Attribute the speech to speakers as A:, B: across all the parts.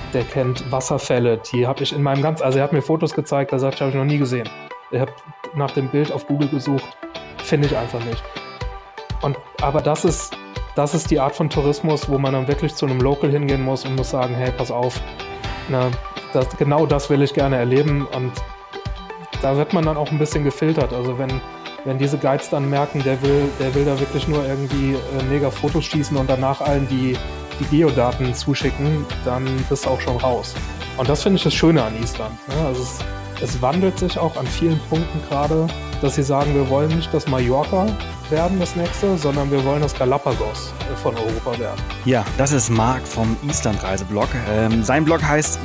A: der kennt Wasserfälle, die habe ich in meinem also er hat mir Fotos gezeigt, da sagt ich, habe ich noch nie gesehen. Ich habe nach dem Bild auf Google gesucht, finde ich einfach nicht. Aber das ist die Art von Tourismus, wo man dann wirklich zu einem Local hingehen muss und muss sagen, hey, pass auf, genau das will ich gerne erleben, und da wird man dann auch ein bisschen gefiltert. Also wenn diese Guides dann merken, der will da wirklich nur irgendwie mega Fotos schießen und danach allen die Geodaten zuschicken, dann bist du auch schon raus. Und das finde ich das Schöne an Island. Ne? Also es wandelt sich auch an vielen Punkten gerade, dass sie sagen, wir wollen nicht das Mallorca werden, das nächste, sondern wir wollen das Galapagos von Europa werden.
B: Ja, das ist Marc vom Island-Reiseblog. Sein Blog heißt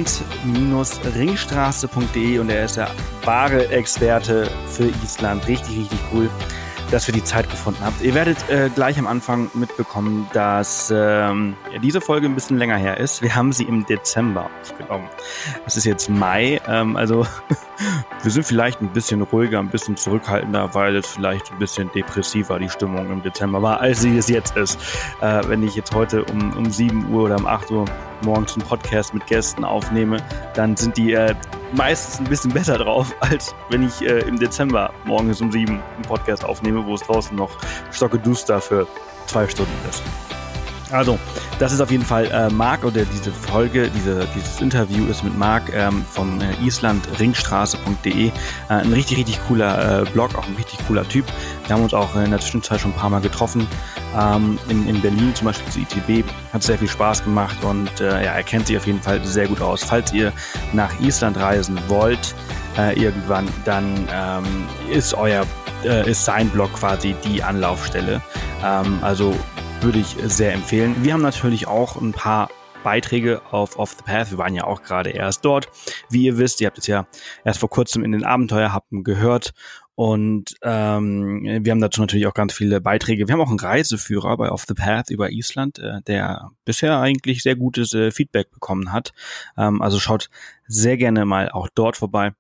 B: island-ringstraße.de und er ist der wahre Experte für Island. Richtig, richtig cool, dass wir die Zeit gefunden habt. Ihr werdet gleich am Anfang mitbekommen, dass diese Folge ein bisschen länger her ist. Wir haben sie im Dezember aufgenommen. Es ist jetzt Mai, also wir sind vielleicht ein bisschen ruhiger, ein bisschen zurückhaltender, weil es vielleicht ein bisschen depressiver die Stimmung im Dezember war, als sie es jetzt ist. Wenn ich jetzt heute um 7 Uhr oder um 8 Uhr morgens einen Podcast mit Gästen aufnehme, dann sind die meistens ein bisschen besser drauf, als wenn ich im Dezember morgens um 7 einen Podcast aufnehme, wo es draußen noch stockeduster für 2 Stunden ist. Also, das ist auf jeden Fall Marc, oder diese Folge, dieses Interview ist mit Marc vom island-ringstraße.de. Ein richtig, richtig cooler Blog, auch ein richtig cooler Typ. Wir haben uns auch in der Zwischenzeit schon ein paar Mal getroffen. In Berlin zum Beispiel zu ITB. Hat sehr viel Spaß gemacht und er kennt sich auf jeden Fall sehr gut aus. Falls ihr nach Island reisen wollt, irgendwann, dann ist sein Blog quasi die Anlaufstelle. Also würde ich sehr empfehlen. Wir haben natürlich auch ein paar Beiträge auf Off the Path. Wir waren ja auch gerade erst dort. Wie ihr wisst, ihr habt es ja erst vor kurzem in den Abenteuerhappen gehört. Und wir haben dazu natürlich auch ganz viele Beiträge. Wir haben auch einen Reiseführer bei Off the Path über Island, der bisher eigentlich sehr gutes Feedback bekommen hat. Also schaut sehr gerne mal auch dort vorbei.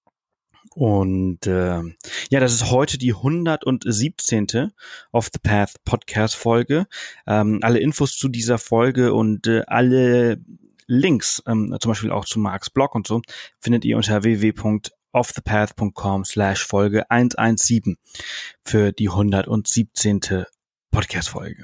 B: Und das ist heute die 117. Off the Path Podcast Folge. Alle Infos zu dieser Folge und alle Links, zum Beispiel auch zu Marcs Blog und so, findet ihr unter www.offthepath.com/Folge 117 für die 117. Podcast Folge.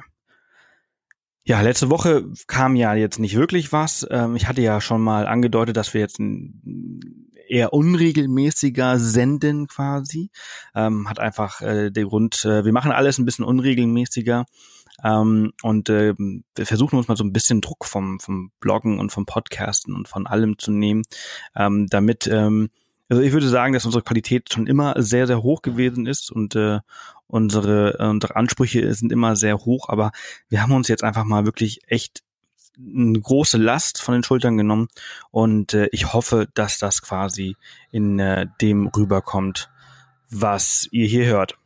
B: Ja, letzte Woche kam ja jetzt nicht wirklich was. Ich hatte ja schon mal angedeutet, dass wir jetzt eher unregelmäßiger senden quasi. Hat einfach den Grund, wir machen alles ein bisschen unregelmäßiger und wir versuchen uns mal so ein bisschen Druck vom Bloggen und vom Podcasten und von allem zu nehmen, damit, also ich würde sagen, dass unsere Qualität schon immer sehr, sehr hoch gewesen ist und unsere Ansprüche sind immer sehr hoch, aber wir haben uns jetzt einfach mal wirklich echt eine große Last von den Schultern genommen und ich hoffe, dass das quasi in dem rüberkommt, was ihr hier hört.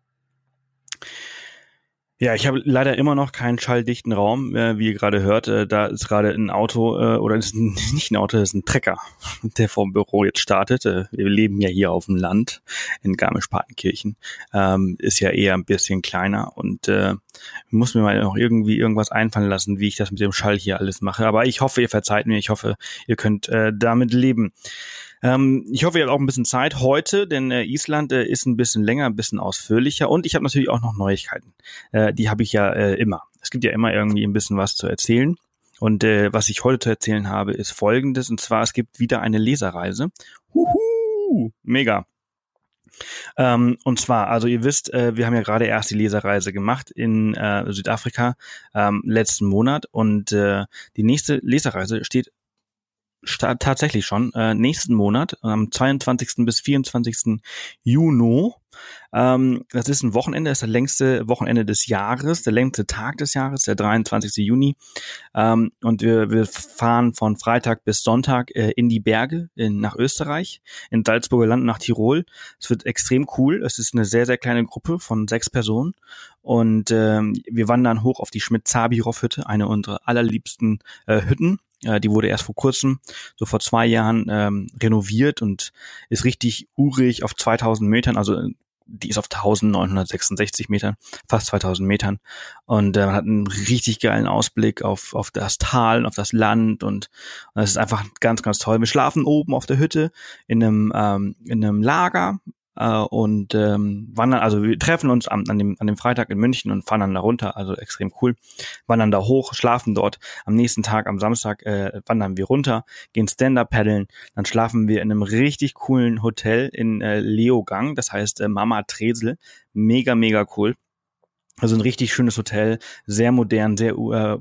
B: Ja, ich habe leider immer noch keinen schalldichten Raum, wie ihr gerade hört. Da ist gerade ein Auto, oder ist nicht ein Auto, das ist ein Trecker, der vom Büro jetzt startet. Wir leben ja hier auf dem Land in Garmisch-Partenkirchen. Ist ja eher ein bisschen kleiner und muss mir mal noch irgendwas einfallen lassen, wie ich das mit dem Schall hier alles mache. Aber ich hoffe, ihr verzeiht mir. Ich hoffe, ihr könnt damit leben. Ich hoffe, ihr habt auch ein bisschen Zeit heute, denn Island ist ein bisschen länger, ein bisschen ausführlicher und ich habe natürlich auch noch Neuigkeiten. Die habe ich ja immer. Es gibt ja immer irgendwie ein bisschen was zu erzählen und was ich heute zu erzählen habe, ist Folgendes, und zwar, es gibt wieder eine Leserreise. Mega. Und zwar, also ihr wisst, wir haben ja gerade erst die Leserreise gemacht in Südafrika letzten Monat und die nächste Leserreise steht tatsächlich schon nächsten Monat, am 22. bis 24. Juni. Das ist ein Wochenende, das ist das längste Wochenende des Jahres, der längste Tag des Jahres, der 23. Juni. Und wir fahren von Freitag bis Sonntag in die Berge nach Österreich, in Salzburger Land nach Tirol. Es wird extrem cool. Es ist eine sehr, sehr kleine Gruppe von 6 Personen. Und wir wandern hoch auf die Schmidt-Zabiroff-Hütte, eine unserer allerliebsten Hütten. Die wurde erst vor kurzem, so vor 2 Jahren, renoviert und ist richtig urig auf 2000 Metern, also die ist auf 1966 Metern, fast 2000 Metern. Und man hat einen richtig geilen Ausblick auf das Tal und auf das Land. Und das ist einfach ganz, ganz toll. Wir schlafen oben auf der Hütte in einem Lager. Und wandern, also wir treffen uns an dem Freitag in München und fahren dann da runter, also extrem cool, wandern da hoch, schlafen dort, am nächsten Tag, am Samstag wandern wir runter, gehen Stand-Up paddeln, dann schlafen wir in einem richtig coolen Hotel in Leogang, das heißt Mama Tresel, mega, mega cool. Also ein richtig schönes Hotel, sehr modern, sehr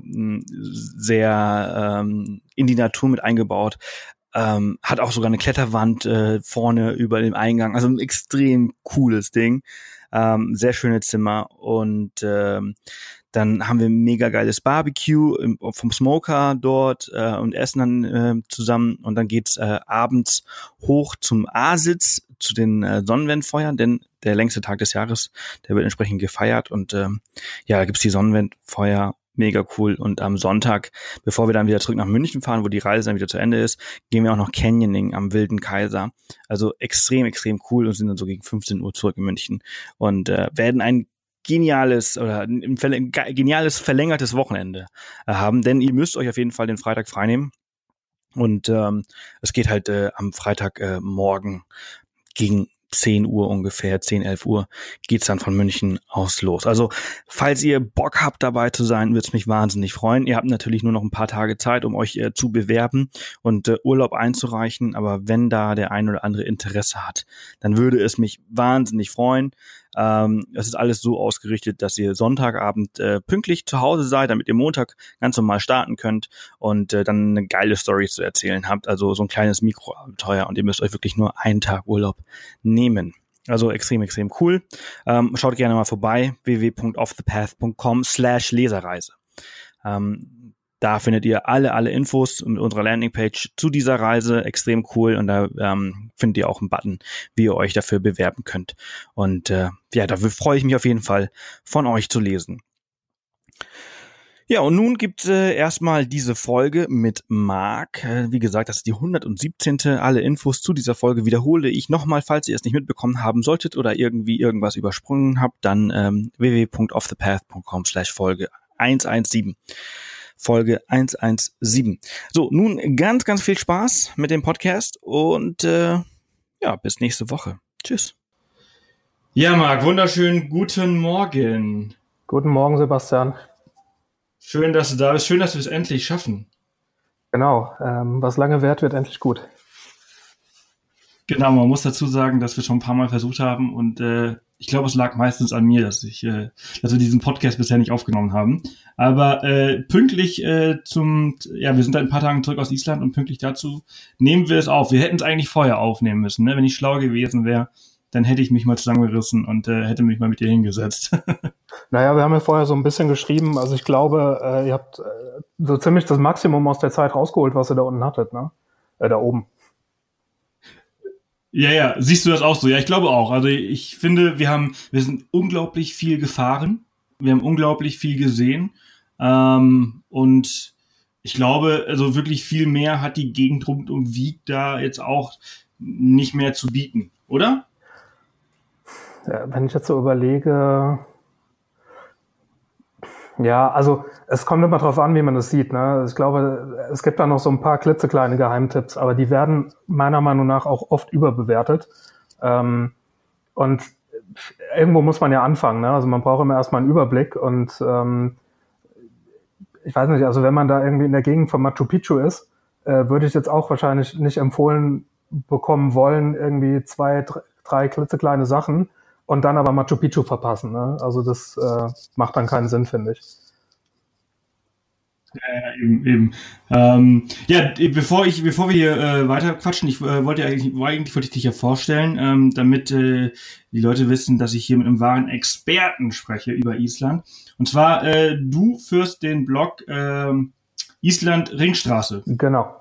B: in die Natur mit eingebaut. Hat auch sogar eine Kletterwand vorne über dem Eingang. Also ein extrem cooles Ding. Sehr schöne Zimmer. Und dann haben wir ein mega geiles Barbecue vom Smoker dort und essen dann zusammen. Und dann geht's abends hoch zum A-Sitz, zu den Sonnenwendfeuern, denn der längste Tag des Jahres, der wird entsprechend gefeiert. Und da gibt's die Sonnenwendfeuer. Mega cool. Und am Sonntag, bevor wir dann wieder zurück nach München fahren, wo die Reise dann wieder zu Ende ist, gehen wir auch noch Canyoning am Wilden Kaiser. Also extrem, extrem cool und sind dann so gegen 15 Uhr zurück in München und werden ein geniales verlängertes Wochenende haben, denn ihr müsst euch auf jeden Fall den Freitag freinehmen. Und es geht halt am Freitag morgen gegen 10 Uhr ungefähr, 10, 11 Uhr geht's dann von München aus los. Also, falls ihr Bock habt, dabei zu sein, wird's mich wahnsinnig freuen. Ihr habt natürlich nur noch ein paar Tage Zeit, um euch zu bewerben und Urlaub einzureichen. Aber wenn da der ein oder andere Interesse hat, dann würde es mich wahnsinnig freuen. Es ist alles so ausgerichtet, dass ihr Sonntagabend pünktlich zu Hause seid, damit ihr Montag ganz normal starten könnt und dann eine geile Story zu erzählen habt. Also so ein kleines Mikroabenteuer und ihr müsst euch wirklich nur einen Tag Urlaub nehmen. Also extrem, extrem cool. Schaut gerne mal vorbei, www.offthepath.com/Leserreise. Da findet ihr alle Infos mit unserer Landingpage zu dieser Reise. Extrem cool. Und da findet ihr auch einen Button, wie ihr euch dafür bewerben könnt. Und dafür freue ich mich auf jeden Fall, von euch zu lesen. Ja, und nun gibt's erstmal diese Folge mit Marc. Wie gesagt, das ist die 117. Alle Infos zu dieser Folge wiederhole ich nochmal, falls ihr es nicht mitbekommen haben solltet oder irgendwie irgendwas übersprungen habt, dann www.offthepath.com/Folge 117. Folge 117. So, nun ganz, ganz viel Spaß mit dem Podcast und bis nächste Woche. Tschüss. Ja, Marc, wunderschönen guten Morgen.
A: Guten Morgen, Sebastian.
B: Schön, dass du da bist. Schön, dass wir es endlich schaffen.
A: Genau, was lange währt, wird endlich gut.
B: Genau, man muss dazu sagen, dass wir schon ein paar Mal versucht haben und ich glaube, es lag meistens an mir, dass wir diesen Podcast bisher nicht aufgenommen haben. Aber pünktlich wir sind da ein paar Tagen zurück aus Island und pünktlich dazu nehmen wir es auf. Wir hätten es eigentlich vorher aufnehmen müssen, ne? Wenn ich schlau gewesen wäre, dann hätte ich mich mal zusammengerissen und hätte mich mal mit dir hingesetzt.
A: Naja, wir haben ja vorher so ein bisschen geschrieben. Also ich glaube, ihr habt so ziemlich das Maximum aus der Zeit rausgeholt, was ihr da unten hattet, ne? Da oben.
B: Ja, siehst du das auch so? Ja, ich glaube auch. Also ich finde, wir sind unglaublich viel gefahren. Wir haben unglaublich viel gesehen. Und ich glaube, also wirklich viel mehr hat die Gegend rund um Wiek da jetzt auch nicht mehr zu bieten, oder?
A: Ja, wenn ich jetzt so überlege, ja, also es kommt immer drauf an, wie man das sieht, ne? Ich glaube, es gibt da noch so ein paar klitzekleine Geheimtipps, aber die werden meiner Meinung nach auch oft überbewertet. Und irgendwo muss man ja anfangen, ne? Also man braucht immer erstmal einen Überblick und ich weiß nicht, also wenn man da irgendwie in der Gegend von Machu Picchu ist, würde ich jetzt auch wahrscheinlich nicht empfohlen bekommen wollen, irgendwie 2, 3 klitzekleine Sachen und dann aber Machu Picchu verpassen, ne? Also das macht dann keinen Sinn, finde ich.
B: Ja, eben. Bevor wir hier weiter quatschen, wollte ich dich ja vorstellen, damit die Leute wissen, dass ich hier mit einem wahren Experten spreche über Island. Und zwar, du führst den Blog Island Ringstraße.
A: Genau.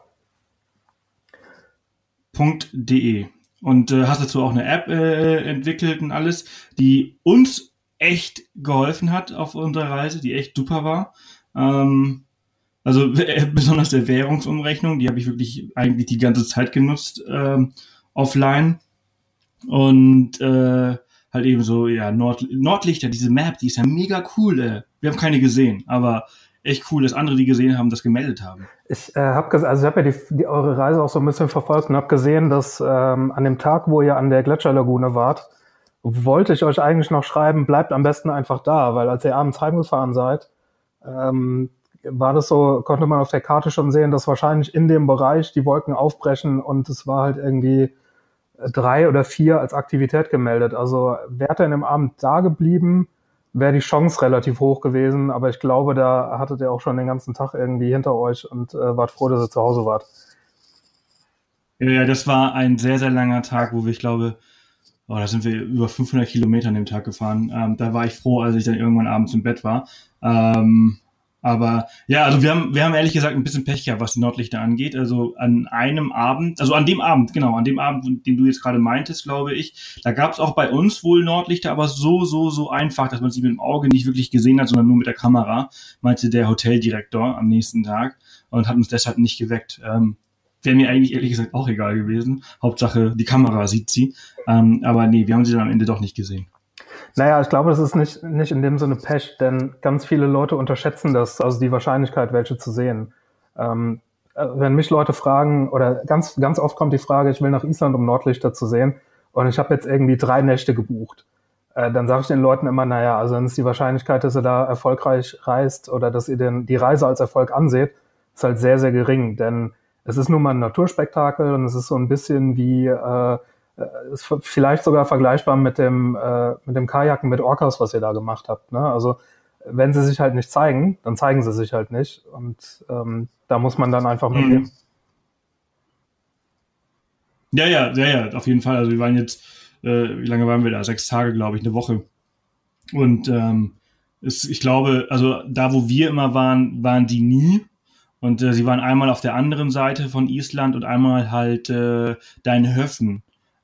B: .de und hast dazu auch eine App entwickelt und alles, die uns echt geholfen hat auf unserer Reise, die echt super war. Also besonders der Währungsumrechnung, die habe ich wirklich eigentlich die ganze Zeit genutzt offline und hat
C: halt eben so, ja, Nordlichter, diese Map, die ist ja mega cool, Wir haben keine gesehen, aber echt cool, dass andere, die gesehen haben, das gemeldet haben.
A: Ich habe hab ja eure Reise auch so ein bisschen verfolgt und habe gesehen, dass an dem Tag, wo ihr an der Gletscherlagune wart, wollte ich euch eigentlich noch schreiben, bleibt am besten einfach da, weil als ihr abends heimgefahren seid, war das so, konnte man auf der Karte schon sehen, dass wahrscheinlich in dem Bereich die Wolken aufbrechen und es war halt irgendwie 3 oder 4 als Aktivität gemeldet. Also wärt ihr in dem Abend da geblieben, wäre die Chance relativ hoch gewesen, aber ich glaube, da hattet ihr auch schon den ganzen Tag irgendwie hinter euch und wart froh, dass ihr zu Hause wart.
C: Ja, das war ein sehr, sehr langer Tag, wo wir, ich glaube, da sind wir über 500 Kilometer an dem Tag gefahren. Da war ich froh, als ich dann irgendwann abends im Bett war. Aber ja, also wir haben ehrlich gesagt ein bisschen Pech gehabt, was die Nordlichter angeht. Also an dem Abend, den du jetzt gerade meintest, glaube ich, da gab es auch bei uns wohl Nordlichter, aber so einfach, dass man sie mit dem Auge nicht wirklich gesehen hat, sondern nur mit der Kamera, meinte der Hoteldirektor am nächsten Tag und hat uns deshalb nicht geweckt. Wäre mir eigentlich ehrlich gesagt auch egal gewesen. Hauptsache, die Kamera sieht sie. Aber nee, wir haben sie dann am Ende doch nicht gesehen.
A: Naja, ich glaube, das ist nicht in dem Sinne Pech, denn ganz viele Leute unterschätzen das, also die Wahrscheinlichkeit, welche zu sehen. Wenn mich Leute fragen, oder ganz oft kommt die Frage, ich will nach Island, um Nordlichter zu sehen, und ich habe jetzt irgendwie 3 Nächte gebucht. Dann sage ich den Leuten immer, naja, also dann ist die Wahrscheinlichkeit, dass ihr da erfolgreich reist oder dass ihr die Reise als Erfolg anseht, ist halt sehr, sehr gering, denn es ist nun mal ein Naturspektakel und es ist so ein bisschen wie ist vielleicht sogar vergleichbar mit dem Kajaken mit Orcas, was ihr da gemacht habt. Ne? Also wenn sie sich halt nicht zeigen, dann zeigen sie sich halt nicht. Und da muss man dann einfach mit gehen.
C: Ja, auf jeden Fall. Also wir waren jetzt, wie lange waren wir da? 6 Tage, glaube ich, eine Woche. Und ich glaube, also da, wo wir immer waren die nie. Und sie waren einmal auf der anderen Seite von Island und einmal halt da in Höfn.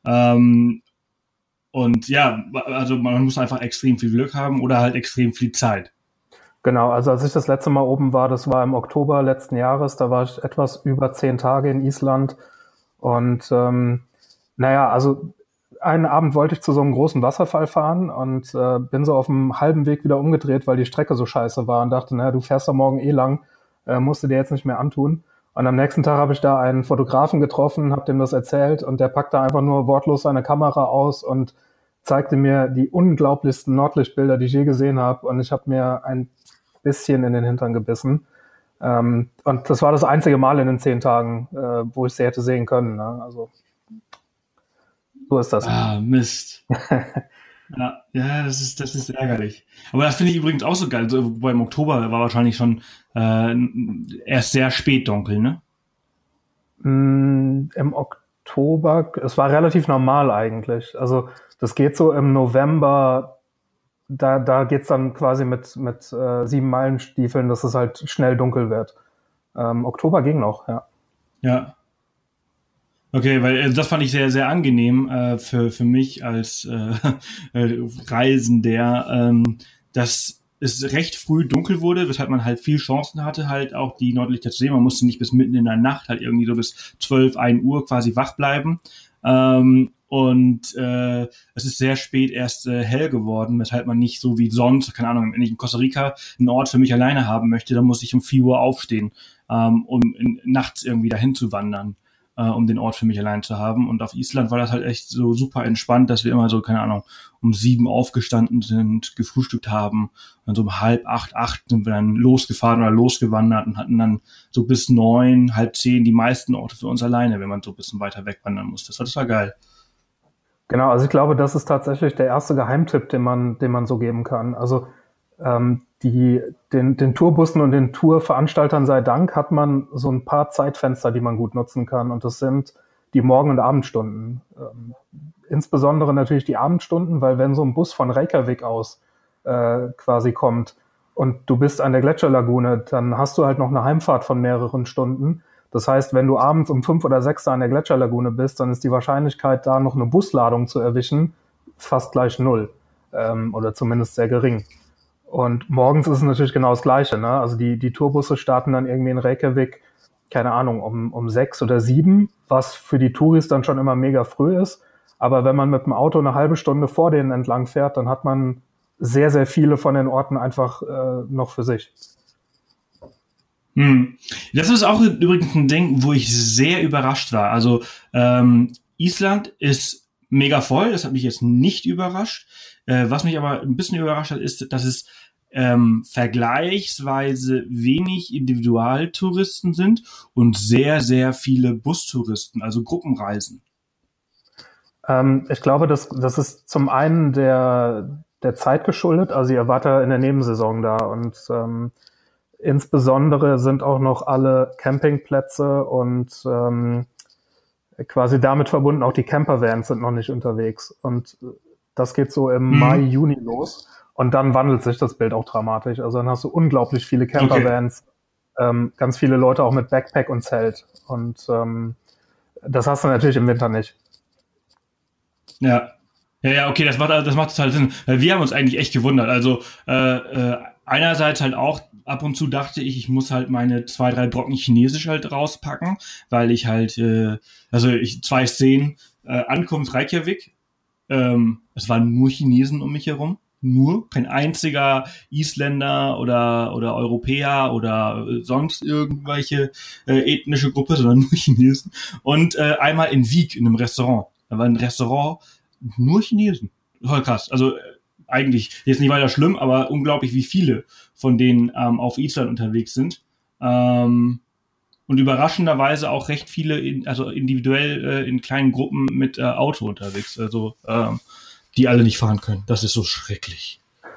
C: Und ja, also man muss einfach extrem viel Glück haben oder halt extrem viel Zeit.
A: Genau, also als ich das letzte Mal oben war, das war im Oktober letzten Jahres, da war ich etwas über 10 Tage in Island und also einen Abend wollte ich zu so einem großen Wasserfall fahren und bin so auf dem halben Weg wieder umgedreht, weil die Strecke so scheiße war und dachte, du fährst da morgen lang, musst du dir jetzt nicht mehr antun. Und am nächsten Tag habe ich da einen Fotografen getroffen, habe dem das erzählt und der packte einfach nur wortlos seine Kamera aus und zeigte mir die unglaublichsten Nordlichtbilder, die ich je gesehen habe. Und ich habe mir ein bisschen in den Hintern gebissen. Und das war das einzige Mal in den 10 Tagen, wo ich sie hätte sehen können. Ne? Also so ist das.
C: Ah, Mist. Ja, das ist ärgerlich. Aber das finde ich übrigens auch so geil. Also, im Oktober war wahrscheinlich schon erst sehr spät dunkel, ne?
A: Im Oktober, es war relativ normal eigentlich. Also das geht so im November, da geht's dann quasi mit 7-Meilen-Stiefeln, dass es halt schnell dunkel wird. Oktober ging noch, ja.
C: Ja. Okay, weil das fand ich sehr, sehr angenehm für mich als Reisender, dass es recht früh dunkel wurde, weshalb man halt viel Chancen hatte, halt auch die Nordlichter zu sehen. Man musste nicht bis mitten in der Nacht halt irgendwie so bis 12, 1 Uhr quasi wach bleiben. Es ist sehr spät erst hell geworden, weshalb man nicht so wie sonst, keine Ahnung, wenn ich in Costa Rica einen Ort für mich alleine haben möchte, dann muss ich um 4 Uhr aufstehen, um nachts irgendwie dahin zu wandern, um den Ort für mich allein zu haben. Und auf Island war das halt echt so super entspannt, dass wir immer so, keine Ahnung, um 7 aufgestanden sind, gefrühstückt haben und so um 7:30, 8 sind wir dann losgefahren oder losgewandert und hatten dann so bis 9, 9:30 die meisten Orte für uns alleine, wenn man so ein bisschen weiter wegwandern musste. Das war geil.
A: Genau, also ich glaube, das ist tatsächlich der erste Geheimtipp, den man so geben kann. Also den Tourbussen und den Tourveranstaltern sei Dank hat man so ein paar Zeitfenster, die man gut nutzen kann. Und das sind die Morgen- und Abendstunden. Insbesondere natürlich die Abendstunden, weil wenn so ein Bus von Reykjavik aus quasi kommt und du bist an der Gletscherlagune, dann hast du halt noch eine Heimfahrt von mehreren Stunden. Das heißt, wenn du abends um 5 oder 6 an der Gletscherlagune bist, dann ist die Wahrscheinlichkeit, da noch eine Busladung zu erwischen, fast gleich 0. Oder zumindest sehr gering. Und morgens ist es natürlich genau das Gleiche. Ne? Also die Tourbusse starten dann irgendwie in Reykjavik, keine Ahnung, um 6 oder 7, was für die Touris dann schon immer mega früh ist. Aber wenn man mit dem Auto eine halbe Stunde vor denen entlang fährt, dann hat man sehr, sehr viele von den Orten einfach noch für sich.
C: Das ist auch übrigens ein Ding, wo ich sehr überrascht war. Also Island ist mega voll, das hat mich jetzt nicht überrascht. Was mich aber ein bisschen überrascht hat, ist, dass es vergleichsweise wenig Individualtouristen sind und sehr, sehr viele Bustouristen, also Gruppenreisen.
A: Ich glaube, das ist zum einen der Zeit geschuldet. Also ihr wart ja in der Nebensaison da und insbesondere sind auch noch alle Campingplätze und quasi damit verbunden auch die Campervans sind noch nicht unterwegs. Und das geht so im Mai, Juni los. Und dann wandelt sich das Bild auch dramatisch. Also dann hast du unglaublich viele Campervans, ganz viele Leute auch mit Backpack und Zelt. Und das hast du natürlich im Winter nicht.
C: Ja, okay, das macht total Sinn. Weil wir haben uns eigentlich echt gewundert. Also einerseits halt auch, ab und zu dachte ich muss halt meine 2, 3 Brocken Chinesisch halt rauspacken, weil ich halt, 2 Szenen, Ankunft Reykjavik, es waren nur Chinesen um mich herum. Nur, kein einziger Isländer oder Europäer oder sonst irgendwelche ethnische Gruppe, sondern nur Chinesen. Und einmal in Wiek in einem Restaurant. Da war ein Restaurant, nur Chinesen. Voll krass. Also eigentlich jetzt nicht weiter schlimm, aber unglaublich, wie viele von denen auf Island unterwegs sind. Und überraschenderweise auch recht viele, individuell in kleinen Gruppen mit Auto unterwegs. Also die alle nicht fahren können. Das ist so schrecklich.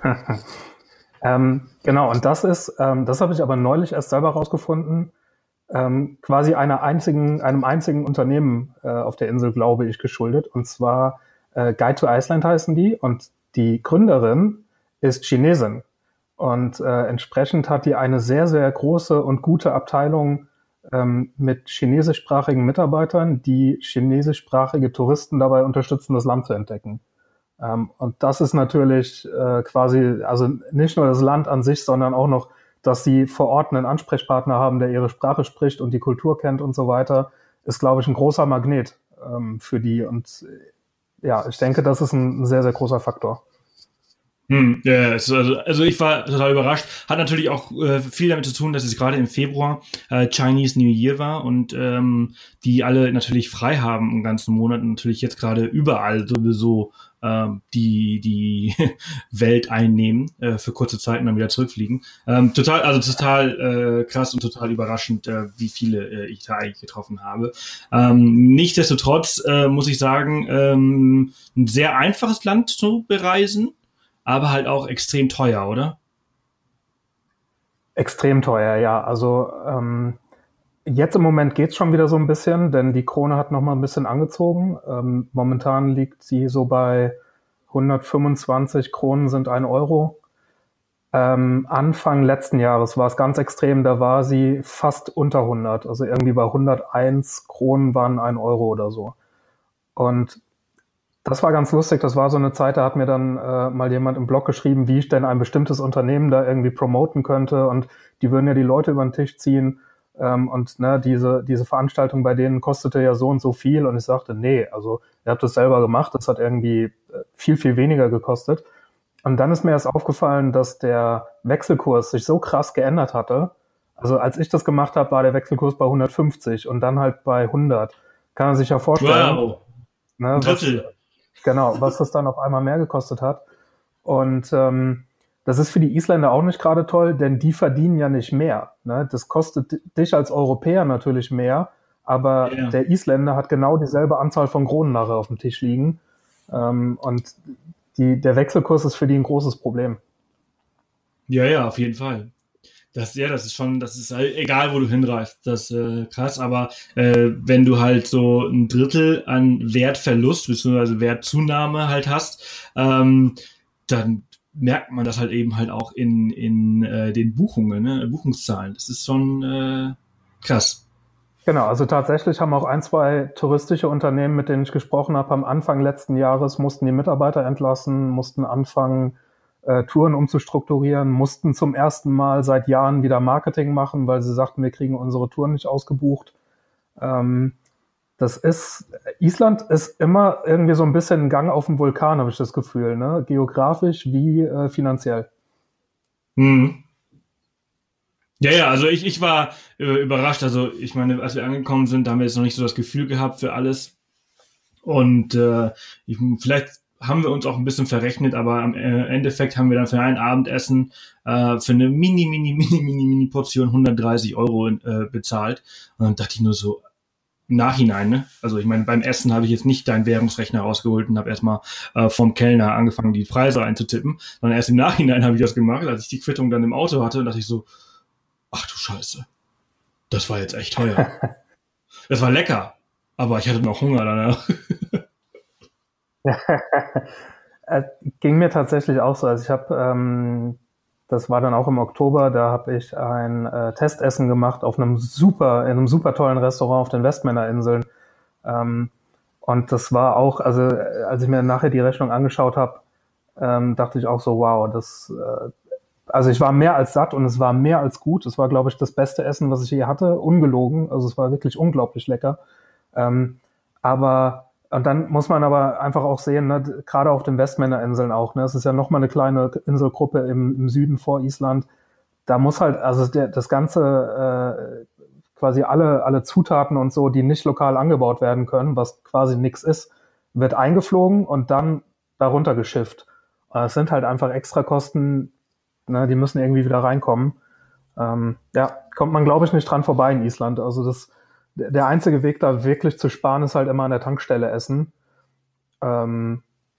A: Genau, und das habe ich aber neulich erst selber rausgefunden, quasi einem einzigen Unternehmen auf der Insel, glaube ich, geschuldet. Und zwar Guide to Iceland heißen die. Und die Gründerin ist Chinesin. Und entsprechend hat die eine sehr, sehr große und gute Abteilung mit chinesischsprachigen Mitarbeitern, die chinesischsprachige Touristen dabei unterstützen, das Land zu entdecken. Und das ist natürlich quasi, also nicht nur das Land an sich, sondern auch noch, dass sie vor Ort einen Ansprechpartner haben, der ihre Sprache spricht und die Kultur kennt und so weiter, ist, glaube ich, ein großer Magnet für die. Und ja, ich denke, das ist ein sehr, sehr großer Faktor.
C: Ja, also ich war total überrascht. Hat natürlich auch viel damit zu tun, dass es gerade im Februar Chinese New Year war und die alle natürlich frei haben im ganzen Monat und natürlich jetzt gerade überall sowieso die Welt einnehmen für kurze Zeit und dann wieder zurückfliegen. Total krass und total überraschend, wie viele ich da eigentlich getroffen habe. Nichtsdestotrotz muss ich sagen, ein sehr einfaches Land zu bereisen, aber halt auch extrem teuer, oder?
A: Extrem teuer, ja. Also jetzt im Moment geht's schon wieder so ein bisschen, denn die Krone hat noch mal ein bisschen angezogen. Momentan liegt sie so bei 125 Kronen sind 1 Euro. Anfang letzten Jahres war es ganz extrem, da war sie fast unter 100. Also irgendwie bei 101 Kronen waren 1 Euro oder so. Und das war ganz lustig. Das war so eine Zeit, da hat mir dann mal jemand im Blog geschrieben, wie ich denn ein bestimmtes Unternehmen da irgendwie promoten könnte. Und die würden ja die Leute über den Tisch ziehen. Und ne, diese Veranstaltung bei denen kostete ja so und so viel. Und ich sagte, nee, also ihr habt das selber gemacht. Das hat irgendwie viel, viel weniger gekostet. Und dann ist mir erst aufgefallen, dass der Wechselkurs sich so krass geändert hatte. Also als ich das gemacht habe, war der Wechselkurs bei 150 und dann halt bei 100. Kann man sich ja vorstellen.
C: Wow.
A: Ne, was das dann auf einmal mehr gekostet hat. Und das ist für die Isländer auch nicht gerade toll, denn die verdienen ja nicht mehr. Ne? Das kostet dich als Europäer natürlich mehr, aber der Isländer hat genau dieselbe Anzahl von Kronen nachher auf dem Tisch liegen. Und der Wechselkurs ist für die ein großes Problem.
C: Ja, auf jeden Fall. Das ist halt egal, wo du hinreist, das krass, aber wenn du halt so ein Drittel an Wertverlust bzw. Wertzunahme halt hast, dann merkt man das halt eben halt auch in den Buchungen, ne? Buchungszahlen. Das ist schon krass.
A: Genau, also tatsächlich haben auch 1, 2 touristische Unternehmen, mit denen ich gesprochen habe, am Anfang letzten Jahres mussten die Mitarbeiter entlassen, mussten anfangen, Touren umzustrukturieren, mussten zum ersten Mal seit Jahren wieder Marketing machen, weil sie sagten, wir kriegen unsere Touren nicht ausgebucht. Island ist immer irgendwie so ein bisschen ein Gang auf dem Vulkan, habe ich das Gefühl, ne? Geografisch wie finanziell.
C: Hm. Ja, also ich war überrascht. Also ich meine, als wir angekommen sind, da haben wir jetzt noch nicht so das Gefühl gehabt für alles. Und vielleicht haben wir uns auch ein bisschen verrechnet, aber am Endeffekt haben wir dann für ein Abendessen für eine mini Portion 130 Euro bezahlt. Und dann dachte ich nur so, im Nachhinein, ne? Also ich meine, beim Essen habe ich jetzt nicht deinen Währungsrechner rausgeholt und habe erstmal vom Kellner angefangen, die Preise einzutippen, sondern erst im Nachhinein habe ich das gemacht, als ich die Quittung dann im Auto hatte, und dachte ich so, ach du Scheiße, das war jetzt echt teuer. Es war lecker, aber ich hatte noch Hunger danach.
A: Ging mir tatsächlich auch so. Also ich habe, das war dann auch im Oktober, da habe ich ein Testessen gemacht in einem super tollen Restaurant auf den Westmännerinseln. Und das war auch, also als ich mir nachher die Rechnung angeschaut habe, dachte ich auch so, wow, also ich war mehr als satt und es war mehr als gut. Es war, glaube ich, das beste Essen, was ich je hatte, ungelogen. Also es war wirklich unglaublich lecker. Und dann muss man aber einfach auch sehen, ne, gerade auf den Westmännerinseln auch, ne, es ist ja nochmal eine kleine Inselgruppe im Süden vor Island, da muss halt, also das Ganze, quasi alle Zutaten und so, die nicht lokal angebaut werden können, was quasi nix ist, wird eingeflogen und dann darunter geschifft. Es sind halt einfach Extrakosten, ne, die müssen irgendwie wieder reinkommen. Kommt man, glaube ich, nicht dran vorbei in Island. Also der einzige Weg, da wirklich zu sparen, ist halt immer an der Tankstelle essen. Wenn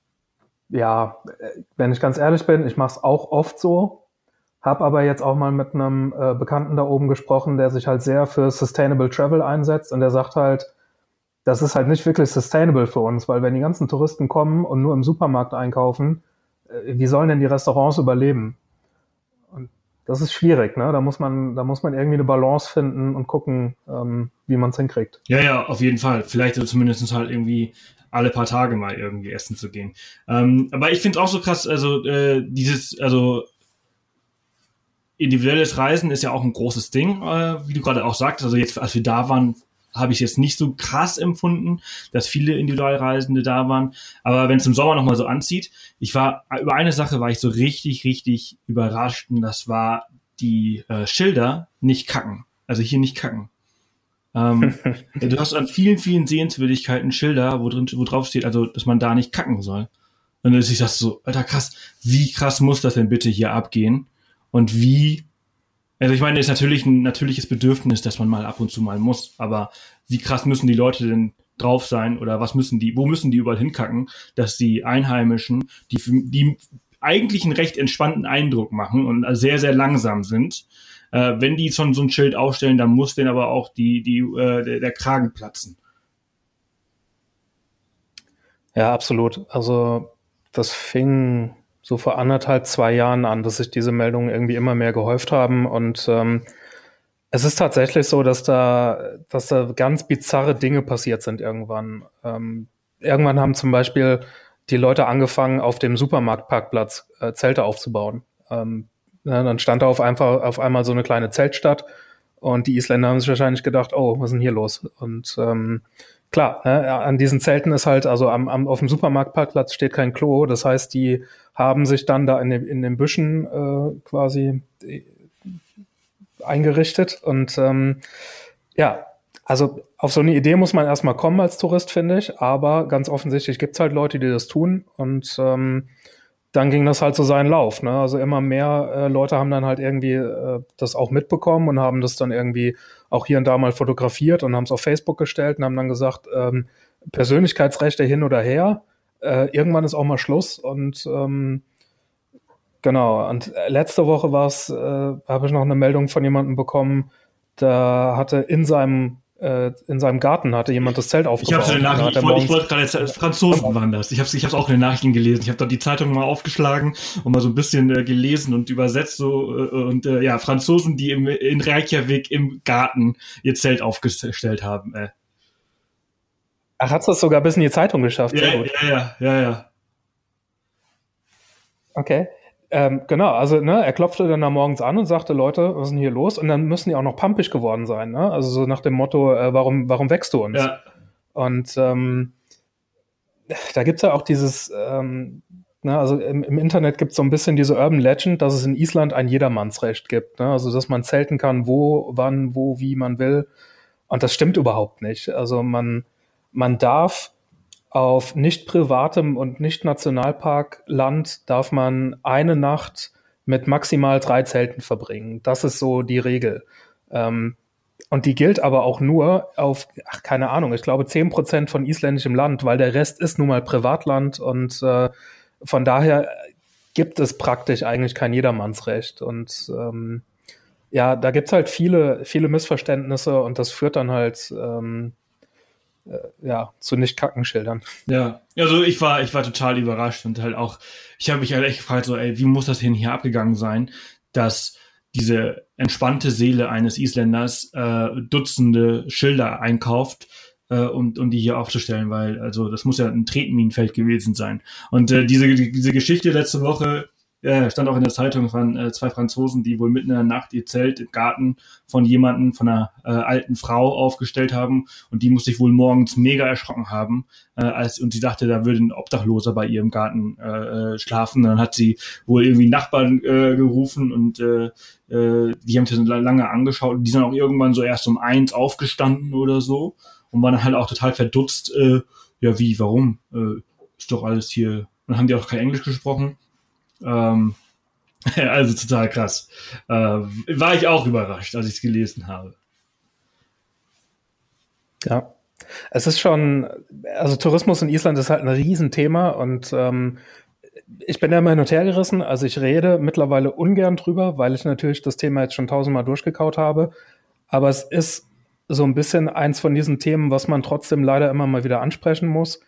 A: ich ganz ehrlich bin, ich mache es auch oft so, habe aber jetzt auch mal mit einem Bekannten da oben gesprochen, der sich halt sehr für Sustainable Travel einsetzt, und der sagt halt, das ist halt nicht wirklich sustainable für uns, weil wenn die ganzen Touristen kommen und nur im Supermarkt einkaufen, wie sollen denn die Restaurants überleben? Und das ist schwierig, ne? Da muss man irgendwie eine Balance finden und gucken, wie man es hinkriegt.
C: Ja, auf jeden Fall. Vielleicht zumindest halt irgendwie alle paar Tage mal irgendwie essen zu gehen. Aber ich finde es auch so krass, also individuelles Reisen ist ja auch ein großes Ding, wie du gerade auch sagst. Also jetzt, als wir da waren, habe ich jetzt nicht so krass empfunden, dass viele Individualreisende da waren. Aber wenn es im Sommer nochmal so anzieht, über eine Sache war ich so richtig überrascht, und das war die Schilder nicht kacken. Also hier nicht kacken. Du hast an vielen Sehenswürdigkeiten Schilder, wo drauf steht, also dass man da nicht kacken soll. Und dann ist ich das so, Alter, krass, wie krass muss das denn bitte hier abgehen? Und also ich meine, es ist natürlich ein natürliches Bedürfnis, dass man mal ab und zu mal muss, aber wie krass müssen die Leute denn drauf sein, oder wo müssen die überall hinkacken, dass die Einheimischen, die eigentlich einen recht entspannten Eindruck machen und sehr, sehr langsam sind, wenn die schon so ein Schild aufstellen, dann muss denen aber auch der Kragen platzen.
A: Ja, absolut. Also das fing so vor 2 Jahren an, dass sich diese Meldungen irgendwie immer mehr gehäuft haben. Und es ist tatsächlich so, dass da ganz bizarre Dinge passiert sind irgendwann. Irgendwann haben zum Beispiel die Leute angefangen, auf dem Supermarktparkplatz Zelte aufzubauen. Dann stand da auf einmal so eine kleine Zeltstadt, und die Isländer haben sich wahrscheinlich gedacht, oh, was ist denn hier los? Und klar, an diesen Zelten ist halt, also auf dem Supermarktparkplatz steht kein Klo, das heißt, die haben sich dann da in den Büschen quasi eingerichtet, und also auf so eine Idee muss man erstmal kommen als Tourist, finde ich, aber ganz offensichtlich gibt's halt Leute, die das tun, und dann ging das halt so seinen Lauf, ne? Also immer mehr Leute haben dann halt irgendwie das auch mitbekommen und haben das dann irgendwie auch hier und da mal fotografiert und haben es auf Facebook gestellt und haben dann gesagt, Persönlichkeitsrechte hin oder her, irgendwann ist auch mal Schluss. Und genau, und letzte Woche habe ich noch eine Meldung von jemandem bekommen, da hatte in seinem Garten hatte jemand das Zelt aufgebaut.
C: Ich wollte gerade jetzt, Franzosen waren das. Ich hab's auch in den Nachrichten gelesen. Ich habe da die Zeitung mal aufgeschlagen und mal so ein bisschen gelesen und übersetzt Franzosen, die in Reykjavik im Garten ihr Zelt aufgestellt haben.
A: Ach, hat's das sogar bis in die Zeitung geschafft?
C: Sehr gut. Ja.
A: Okay. Genau, also er klopfte dann da morgens an und sagte, Leute, was ist denn hier los? Und dann müssen die auch noch pampig geworden sein, ne? Also so nach dem Motto, warum wächst du uns?
C: Ja.
A: Und da gibt es ja auch dieses, also im Internet gibt es so ein bisschen diese Urban Legend, dass es in Island ein Jedermannsrecht gibt. Ne? Also dass man zelten kann, wo, wann, wo, wie man will. Und das stimmt überhaupt nicht. Also man darf auf nicht privatem und nicht Nationalparkland darf man eine Nacht mit maximal 3 Zelten verbringen. Das ist so die Regel. Und die gilt aber auch nur auf, keine Ahnung, ich glaube 10% von isländischem Land, weil der Rest ist nun mal Privatland und von daher gibt es praktisch eigentlich kein Jedermannsrecht. Und da gibt's halt viele, viele Missverständnisse und das führt dann halt zu Nicht-Kacken-Schildern.
C: Ja, also ich war total überrascht und halt auch, ich habe mich halt echt gefragt, so, wie muss das denn hier abgegangen sein, dass diese entspannte Seele eines Isländers Dutzende Schilder einkauft, um die hier aufzustellen, weil also das muss ja ein Tretminenfeld gewesen sein. Und diese Geschichte letzte Woche stand auch in der Zeitung von 2 Franzosen, die wohl mitten in der Nacht ihr Zelt im Garten von jemandem, von einer alten Frau aufgestellt haben und die muss sich wohl morgens mega erschrocken haben, und sie dachte, da würde ein Obdachloser bei ihr im Garten schlafen. Dann hat sie wohl irgendwie Nachbarn gerufen und die haben sich dann lange angeschaut und die sind auch irgendwann so erst um 1 aufgestanden oder so und waren dann halt auch total verdutzt, warum? Ist doch alles hier. Und dann haben die auch kein Englisch gesprochen. Also total krass. War ich auch überrascht, als ich es gelesen habe.
A: Ja, es ist schon, also Tourismus in Island ist halt ein Riesenthema und ich bin ja immer hin und her gerissen. Also ich rede mittlerweile ungern drüber, weil ich natürlich das Thema jetzt schon 1000-mal durchgekaut habe. Aber es ist so ein bisschen eins von diesen Themen, was man trotzdem leider immer mal wieder ansprechen muss.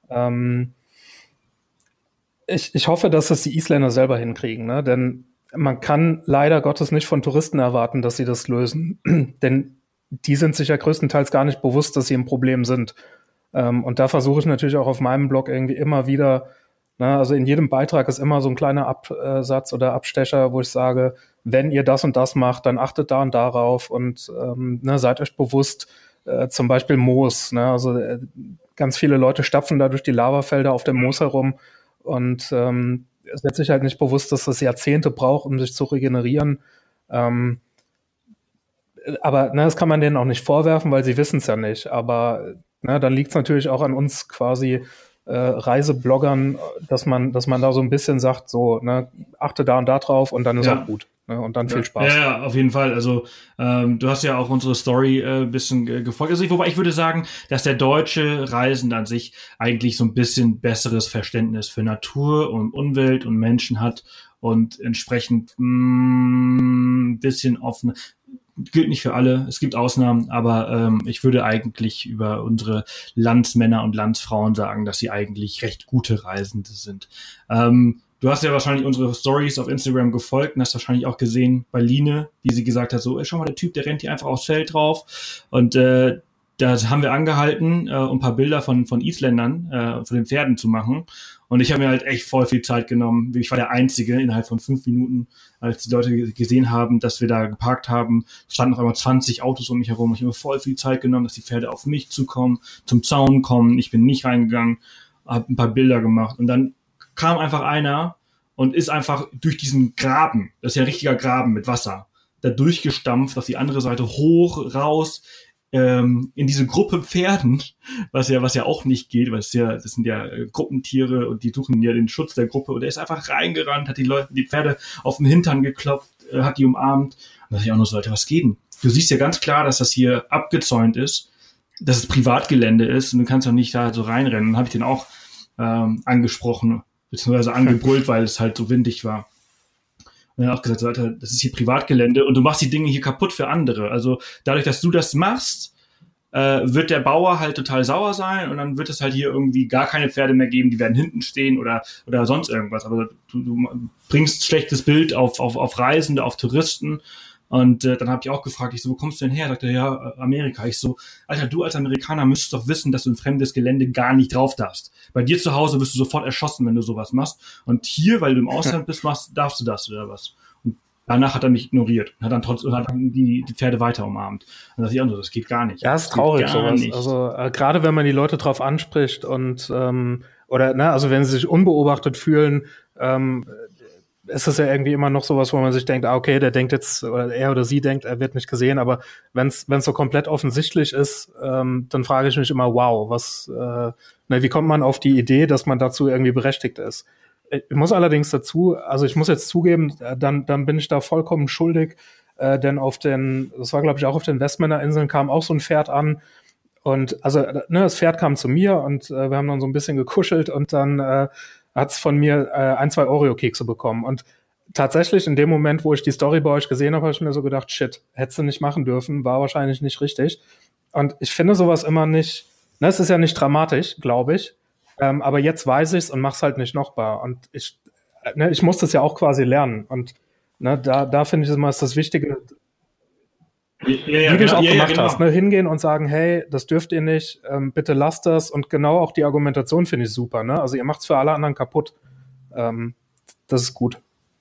A: Ich hoffe, dass es die Isländer selber hinkriegen, ne? Denn man kann leider Gottes nicht von Touristen erwarten, dass sie das lösen. Denn die sind sich ja größtenteils gar nicht bewusst, dass sie ein Problem sind. Und da versuche ich natürlich auch auf meinem Blog irgendwie immer wieder, also in jedem Beitrag ist immer so ein kleiner Absatz oder Abstecher, wo ich sage, wenn ihr das und das macht, dann achtet da und darauf und seid euch bewusst, zum Beispiel Moos. Also ganz viele Leute stapfen da durch die Lavafelder auf dem Moos herum. Und es wird sich halt nicht bewusst, dass das Jahrzehnte braucht, um sich zu regenerieren. Aber das kann man denen auch nicht vorwerfen, weil sie wissen es ja nicht. Aber dann liegt es natürlich auch an uns quasi Reisebloggern, dass man da so ein bisschen sagt, so, achte da und da drauf und dann ist auch gut. Und dann viel Spaß.
C: Ja, auf jeden Fall. Also du hast ja auch unsere Story ein bisschen gefolgt. Also wobei ich würde sagen, dass der deutsche Reisende an sich eigentlich so ein bisschen besseres Verständnis für Natur und Umwelt und Menschen hat und entsprechend ein bisschen offen. Gilt nicht für alle, es gibt Ausnahmen, aber ich würde eigentlich über unsere Landsmänner und Landsfrauen sagen, dass sie eigentlich recht gute Reisende sind. Du hast ja wahrscheinlich unsere Stories auf Instagram gefolgt und hast wahrscheinlich auch gesehen bei Line, wie sie gesagt hat, so, schau mal, der Typ, der rennt hier einfach aufs Feld drauf. Und da haben wir angehalten, um ein paar Bilder von Isländern, von den Pferden zu machen. Und ich habe mir halt echt voll viel Zeit genommen. Ich war der Einzige innerhalb von 5 Minuten, als die Leute gesehen haben, dass wir da geparkt haben, standen noch einmal 20 Autos um mich herum. Ich habe mir voll viel Zeit genommen, dass die Pferde auf mich zukommen, zum Zaun kommen. Ich bin nicht reingegangen, habe ein paar Bilder gemacht. Und dann kam einfach einer und ist einfach durch diesen Graben, das ist ja ein richtiger Graben mit Wasser, da durchgestampft auf die andere Seite, hoch, raus, in diese Gruppe Pferden, was ja auch nicht geht, weil das sind ja Gruppentiere und die suchen ja den Schutz der Gruppe und er ist einfach reingerannt, hat die Pferde auf den Hintern geklopft, hat die umarmt und da dachte ich auch nur so, Leute, was geht denn? Du siehst ja ganz klar, dass das hier abgezäunt ist, dass es Privatgelände ist und du kannst doch nicht da so reinrennen. Dann habe ich den auch angesprochen, beziehungsweise angebrüllt, weil es halt so windig war. Und dann auch gesagt, Alter, das ist hier Privatgelände und du machst die Dinge hier kaputt für andere. Also dadurch, dass du das machst, wird der Bauer halt total sauer sein und dann wird es halt hier irgendwie gar keine Pferde mehr geben, die werden hinten stehen oder sonst irgendwas. Aber du bringst schlechtes Bild auf Reisende, auf Touristen. Und dann habe ich auch gefragt, ich so, wo kommst du denn her? Sagt er, ja, Amerika. Ich so, Alter, du als Amerikaner müsstest doch wissen, dass du in fremdes Gelände gar nicht drauf darfst. Bei dir zu Hause wirst du sofort erschossen, wenn du sowas machst. Und hier, weil du im Ausland bist, darfst du das oder was? Und Danach hat er mich ignoriert und hat dann die Pferde weiter umarmt. Dann dachte ich auch so, das geht gar nicht.
A: Ja, ist traurig sowas.
C: Nicht.
A: Also gerade wenn man die Leute drauf anspricht und also wenn sie sich unbeobachtet fühlen, ist es ja irgendwie immer noch sowas, wo man sich denkt, okay, der denkt jetzt, oder er oder sie denkt, er wird nicht gesehen, aber wenn es so komplett offensichtlich ist, dann frage ich mich immer, wow, wie kommt man auf die Idee, dass man dazu irgendwie berechtigt ist? Ich muss allerdings ich muss jetzt zugeben, dann bin ich da vollkommen schuldig, denn das war glaube ich auch auf den Westmänner-Inseln, kam auch so ein Pferd an und das Pferd kam zu mir und wir haben dann so ein bisschen gekuschelt und dann hat's von mir 1, 2 Oreo-Kekse bekommen und tatsächlich in dem Moment, wo ich die Story bei euch gesehen habe ich mir so gedacht, shit, hättest du nicht machen dürfen, war wahrscheinlich nicht richtig und ich finde sowas immer nicht, es ist ja nicht dramatisch, glaube ich, aber jetzt weiß ich's und mach's halt nicht nochmal. Und ich muss das ja auch quasi lernen. Und da finde ich immer ist das Wichtige, wie du es auch gemacht hast. Hingehen und sagen, hey, das dürft ihr nicht, bitte lasst das. Und genau auch die Argumentation finde ich super. Also ihr macht's für alle anderen kaputt. Das ist gut.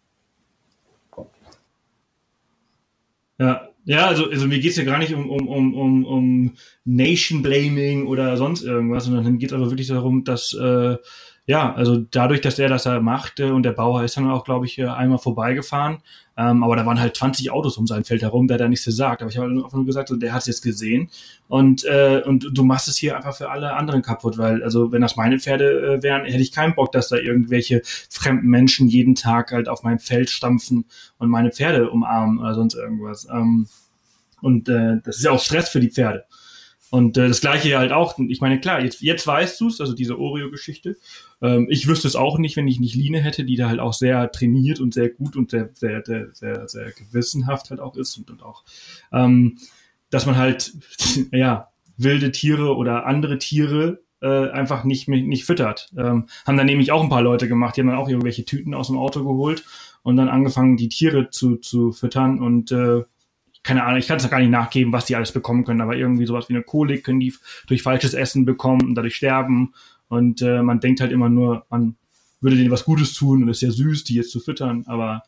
C: Ja, also mir geht's ja gar nicht um Nation-Blaming oder sonst irgendwas, sondern dann geht's aber wirklich darum, dass, also dadurch, dass er das da macht und der Bauer ist dann auch, glaube ich, einmal vorbeigefahren, aber da waren halt 20 Autos um sein Feld herum, der da nichts gesagt. Aber ich habe einfach nur gesagt, so, der hat es jetzt gesehen und du machst es hier einfach für alle anderen kaputt, weil, also wenn das meine Pferde wären, hätte ich keinen Bock, dass da irgendwelche fremden Menschen jeden Tag halt auf mein Feld stampfen und meine Pferde umarmen oder sonst irgendwas. Das ist ja auch Stress für die Pferde. Und das Gleiche halt auch, ich meine, klar, jetzt weißt du es, also diese Oreo-Geschichte. Ich wüsste es auch nicht, wenn ich nicht Line hätte, die da halt auch sehr trainiert und sehr gut und sehr, sehr, sehr, sehr, sehr gewissenhaft halt auch ist und auch, dass man halt, wilde Tiere oder andere Tiere einfach nicht füttert. Haben dann nämlich auch ein paar Leute gemacht, die haben dann auch irgendwelche Tüten aus dem Auto geholt und dann angefangen, die Tiere zu füttern und keine Ahnung, ich kann es noch gar nicht nachgeben, was die alles bekommen können, aber irgendwie sowas wie eine Kolik können die durch falsches Essen bekommen und dadurch sterben. Und man denkt halt immer nur, man würde denen was Gutes tun und ist ja süß, die jetzt zu füttern, aber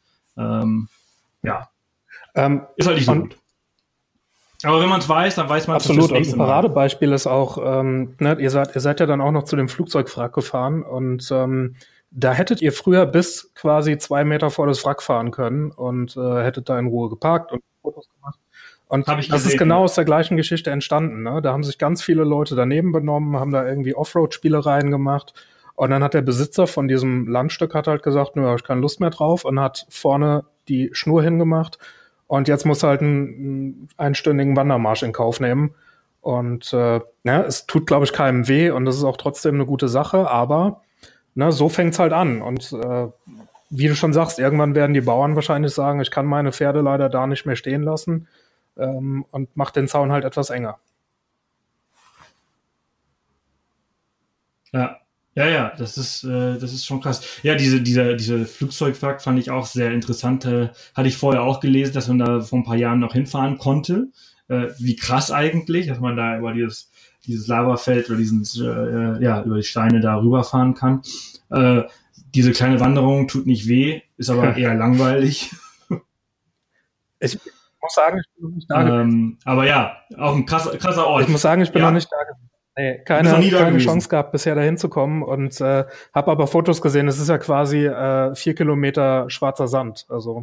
C: ist halt nicht so gut. Aber wenn man es weiß, dann weiß man es.
A: Absolut. Und ein Paradebeispiel ist auch, ihr seid ja dann auch noch zu dem Flugzeugwrack gefahren und da hättet ihr früher bis quasi 2 Meter vor das Wrack fahren können und hättet da in Ruhe geparkt und Fotos gemacht. Und das ist genau aus der gleichen Geschichte entstanden. Da haben sich ganz viele Leute daneben benommen, haben da irgendwie Offroad-Spielereien gemacht. Und dann hat der Besitzer von diesem Landstück halt gesagt, nö, hab ich keine Lust mehr drauf und hat vorne die Schnur hingemacht. Und jetzt muss halt einen einstündigen Wandermarsch in Kauf nehmen. Und es tut, glaube ich, keinem weh und das ist auch trotzdem eine gute Sache, aber so fängt's halt an. Und wie du schon sagst, irgendwann werden die Bauern wahrscheinlich sagen, ich kann meine Pferde leider da nicht mehr stehen lassen und mach den Zaun halt etwas enger.
C: Ja, das ist schon krass. Ja, diese Flugzeugwrack fand ich auch sehr interessant. Hatte ich vorher auch gelesen, dass man da vor ein paar Jahren noch hinfahren konnte. Wie krass eigentlich, dass man da über dieses Lavafeld oder über die Steine da rüberfahren kann. Diese kleine Wanderung tut nicht weh, ist aber eher langweilig.
A: Ich muss sagen, ich bin noch nicht da gewesen.
C: Aber ja, auch ein krasser Ort.
A: Ich muss sagen, ich bin noch nicht da gewesen. Nee, keine Chance gehabt, bisher dahin zu kommen und habe aber Fotos gesehen. Es ist ja quasi 4 Kilometer schwarzer Sand. Also.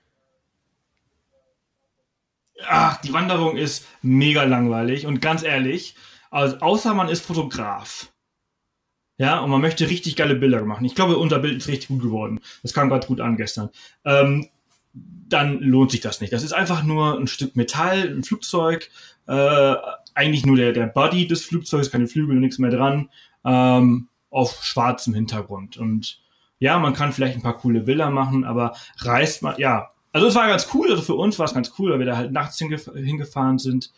C: Ach, die Wanderung ist mega langweilig und ganz ehrlich, also außer man ist Fotograf. Ja, und man möchte richtig geile Bilder machen. Ich glaube, unser Bild ist richtig gut geworden. Das kam gerade gut an gestern. Dann lohnt sich das nicht. Das ist einfach nur ein Stück Metall, ein Flugzeug, eigentlich nur der Body des Flugzeugs, keine Flügel, nichts mehr dran, auf schwarzem Hintergrund. Und ja, man kann vielleicht ein paar coole Bilder machen, aber reißt man, ja. Also es war ganz cool, also für uns war es ganz cool, weil wir da halt nachts hingefahren sind.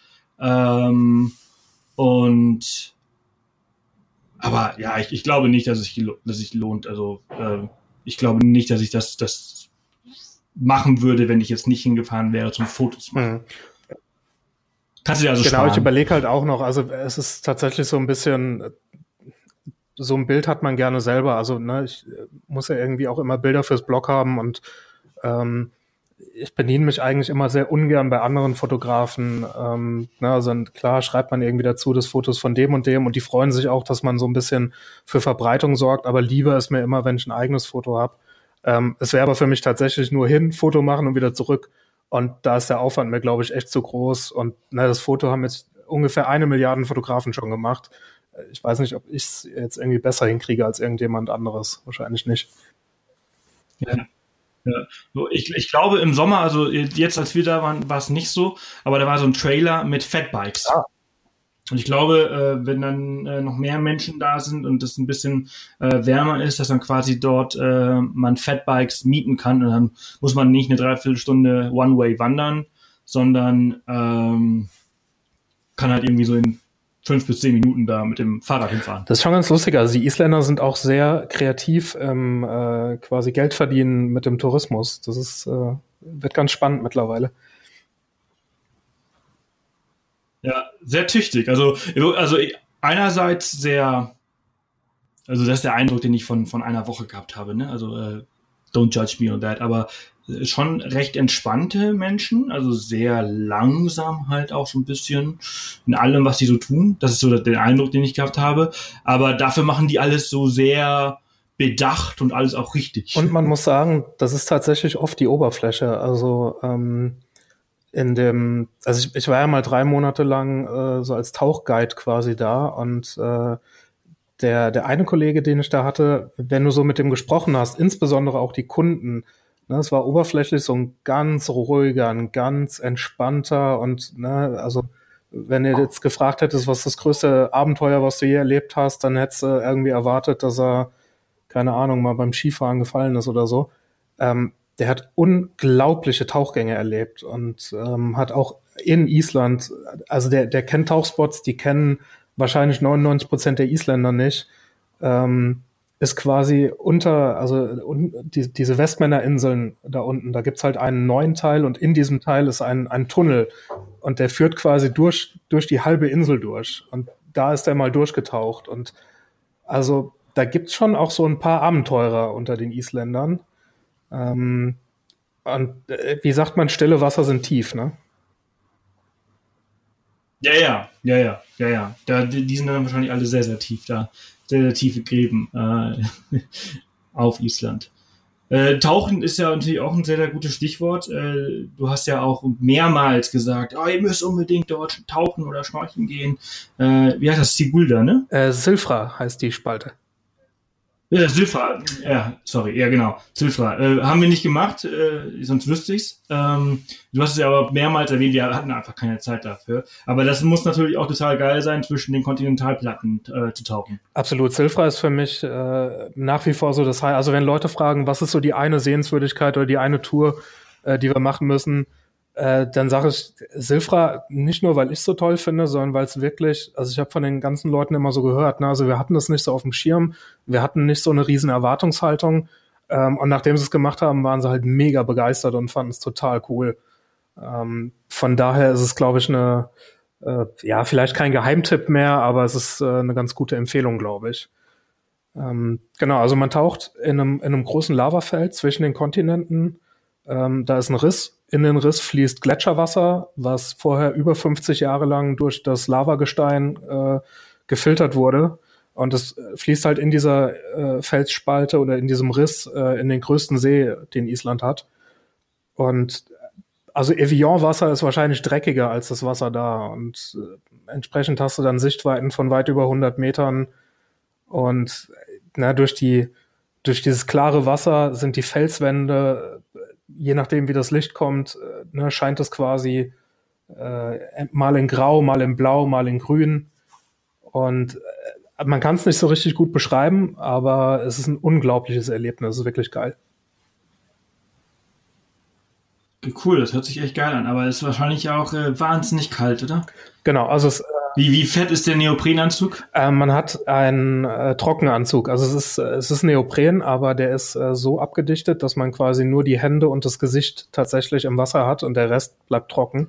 C: Aber ja, ich glaube nicht, dass es sich lohnt. Also ich glaube nicht, dass ich das machen würde, wenn ich jetzt nicht hingefahren wäre zum Fotos machen. Kannst du dir also sparen.
A: Ich überlege halt auch noch, also es ist tatsächlich so ein bisschen, so ein Bild hat man gerne selber. Also ich muss ja irgendwie auch immer Bilder fürs Blog haben und ich bediene mich eigentlich immer sehr ungern bei anderen Fotografen. Also klar schreibt man irgendwie dazu, das Fotos von dem und dem und die freuen sich auch, dass man so ein bisschen für Verbreitung sorgt, aber lieber ist mir immer, wenn ich ein eigenes Foto habe. Es wäre aber für mich tatsächlich nur Foto machen und wieder zurück. Und da ist der Aufwand mir, glaube ich, echt zu groß. Und das Foto haben jetzt ungefähr 1 Milliarde Fotografen schon gemacht. Ich weiß nicht, ob ich es jetzt irgendwie besser hinkriege als irgendjemand anderes. Wahrscheinlich nicht.
C: Ja. Ja. Ich glaube im Sommer, also jetzt als wir da waren, war es nicht so, aber da war so ein Trailer mit Fatbikes. Und ich glaube, wenn dann noch mehr Menschen da sind und es ein bisschen wärmer ist, dass dann quasi dort man Fatbikes mieten kann und dann muss man nicht eine Dreiviertelstunde One-Way wandern, sondern kann halt irgendwie so in 5 bis 10 Minuten da mit dem Fahrrad hinfahren.
A: Das ist schon ganz lustig. Also die Isländer sind auch sehr kreativ quasi Geld verdienen mit dem Tourismus. Das ist wird ganz spannend mittlerweile.
C: Ja, sehr tüchtig. Also einerseits sehr, also das ist der Eindruck, den ich von einer Woche gehabt habe, ne? Also don't judge me on that, aber schon recht entspannte Menschen, also sehr langsam halt auch so ein bisschen in allem, was die so tun. Das ist so der Eindruck, den ich gehabt habe. Aber dafür machen die alles so sehr bedacht und alles auch richtig.
A: Und man muss sagen, das ist tatsächlich oft die Oberfläche. Also ich war ja mal 3 Monate lang so als Tauchguide quasi da und der eine Kollege, den ich da hatte, wenn du so mit dem gesprochen hast, insbesondere auch die Kunden, ne, es war oberflächlich so ein ganz ruhiger, ein ganz entspannter und ne, also wenn ihr jetzt gefragt hättest, was ist das größte Abenteuer, was du je erlebt hast, dann hättest du irgendwie erwartet, dass er, keine Ahnung, mal beim Skifahren gefallen ist oder so. Der hat unglaubliche Tauchgänge erlebt und hat auch in Island, also der kennt Tauchspots, die kennen wahrscheinlich 99% der Isländer nicht, ist quasi diese Westmännerinseln da unten, da gibt's halt einen neuen Teil und in diesem Teil ist ein Tunnel und der führt quasi durch die halbe Insel durch und da ist er mal durchgetaucht und also da gibt's schon auch so ein paar Abenteurer unter den Isländern. Und wie sagt man, stille Wasser sind tief, ne?
C: Ja. Die sind dann wahrscheinlich alle sehr, sehr tief da. Sehr, sehr tiefe Gräben auf Island. Tauchen ist ja natürlich auch ein sehr, sehr gutes Stichwort. Du hast ja auch mehrmals gesagt, ihr müsst unbedingt dort tauchen oder schnorcheln gehen. Wie heißt das? Sigulda, ne?
A: Silfra heißt die Spalte.
C: Ja, Silfra, genau. Silfra. Haben wir nicht gemacht, sonst wüsste ich's. Du hast es ja aber mehrmals erwähnt, wir hatten einfach keine Zeit dafür. Aber das muss natürlich auch total geil sein, zwischen den Kontinentalplatten zu tauchen.
A: Absolut. Silfra ist für mich nach wie vor so das High. Also wenn Leute fragen, was ist so die eine Sehenswürdigkeit oder die eine Tour, die wir machen müssen, dann sage ich Silfra nicht nur, weil ich es so toll finde, sondern weil es wirklich, also ich habe von den ganzen Leuten immer so gehört, ne, also wir hatten das nicht so auf dem Schirm, wir hatten nicht so eine riesen Erwartungshaltung und nachdem sie es gemacht haben, waren sie halt mega begeistert und fanden es total cool. Von daher ist es, glaube ich, vielleicht kein Geheimtipp mehr, aber es ist eine ganz gute Empfehlung, glaube ich. Genau, also man taucht in einem großen Lavafeld zwischen den Kontinenten, da ist ein Riss. In den Riss fließt Gletscherwasser, was vorher über 50 Jahre lang durch das Lavagestein gefiltert wurde. Und es fließt halt in dieser Felsspalte oder in diesem Riss in den größten See, den Island hat. Und also Evian-Wasser ist wahrscheinlich dreckiger als das Wasser da. Und entsprechend hast du dann Sichtweiten von weit über 100 Metern. Und durch dieses klare Wasser sind die Felswände, je nachdem, wie das Licht kommt, scheint es quasi mal in Grau, mal in Blau, mal in Grün. Und man kann es nicht so richtig gut beschreiben, aber es ist ein unglaubliches Erlebnis. Es ist wirklich geil.
C: Cool, das hört sich echt geil an, aber es ist wahrscheinlich auch wahnsinnig kalt, oder?
A: Genau, also
C: wie fett ist der Neoprenanzug?
A: Man hat einen Trockenanzug. Also es ist Neopren, aber der ist so abgedichtet, dass man quasi nur die Hände und das Gesicht tatsächlich im Wasser hat und der Rest bleibt trocken.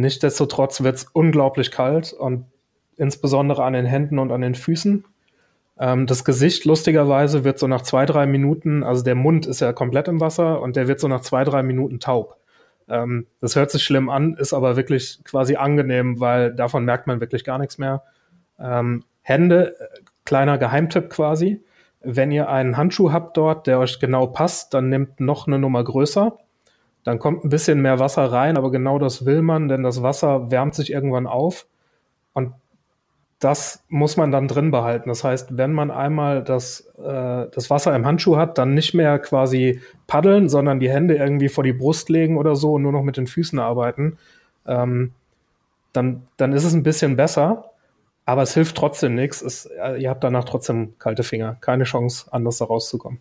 A: Nichtsdestotrotz wird es unglaublich kalt und insbesondere an den Händen und an den Füßen. Das Gesicht, lustigerweise, wird so nach 2-3 Minuten, also der Mund ist ja komplett im Wasser und der wird so nach 2-3 Minuten taub. Das hört sich schlimm an, ist aber wirklich quasi angenehm, weil davon merkt man wirklich gar nichts mehr. Hände, kleiner Geheimtipp quasi. Wenn ihr einen Handschuh habt dort, der euch genau passt, dann nehmt noch eine Nummer größer. Dann kommt ein bisschen mehr Wasser rein, aber genau das will man, denn das Wasser wärmt sich irgendwann auf. Und das muss man dann drin behalten. Das heißt, wenn man einmal das Wasser im Handschuh hat, dann nicht mehr quasi paddeln, sondern die Hände irgendwie vor die Brust legen oder so und nur noch mit den Füßen arbeiten. Dann ist es ein bisschen besser, aber es hilft trotzdem nichts. Ihr habt danach trotzdem kalte Finger. Keine Chance, anders da rauszukommen.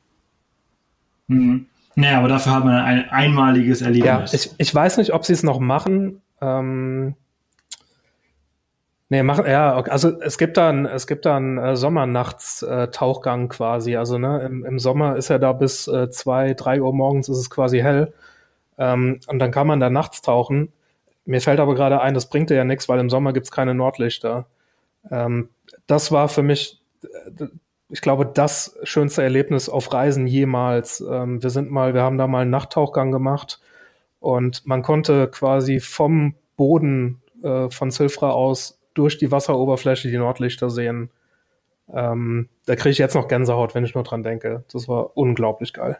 C: Mhm. Naja, aber dafür hat man ein einmaliges Erlebnis.
A: Ja, ich weiß nicht, ob sie es noch machen. Also es gibt da einen Sommernachtstauchgang quasi. Also ne, im Sommer ist ja da bis 2, 3 Uhr morgens ist es quasi hell. Und dann kann man da nachts tauchen. Mir fällt aber gerade ein, das bringt dir ja nichts, weil im Sommer gibt's keine Nordlichter. Das war für mich, ich glaube, das schönste Erlebnis auf Reisen jemals. Wir haben da mal einen Nachttauchgang gemacht und man konnte quasi vom Boden von Silfra aus durch die Wasseroberfläche die Nordlichter sehen. Da kriege ich jetzt noch Gänsehaut, wenn ich nur dran denke. Das war unglaublich geil.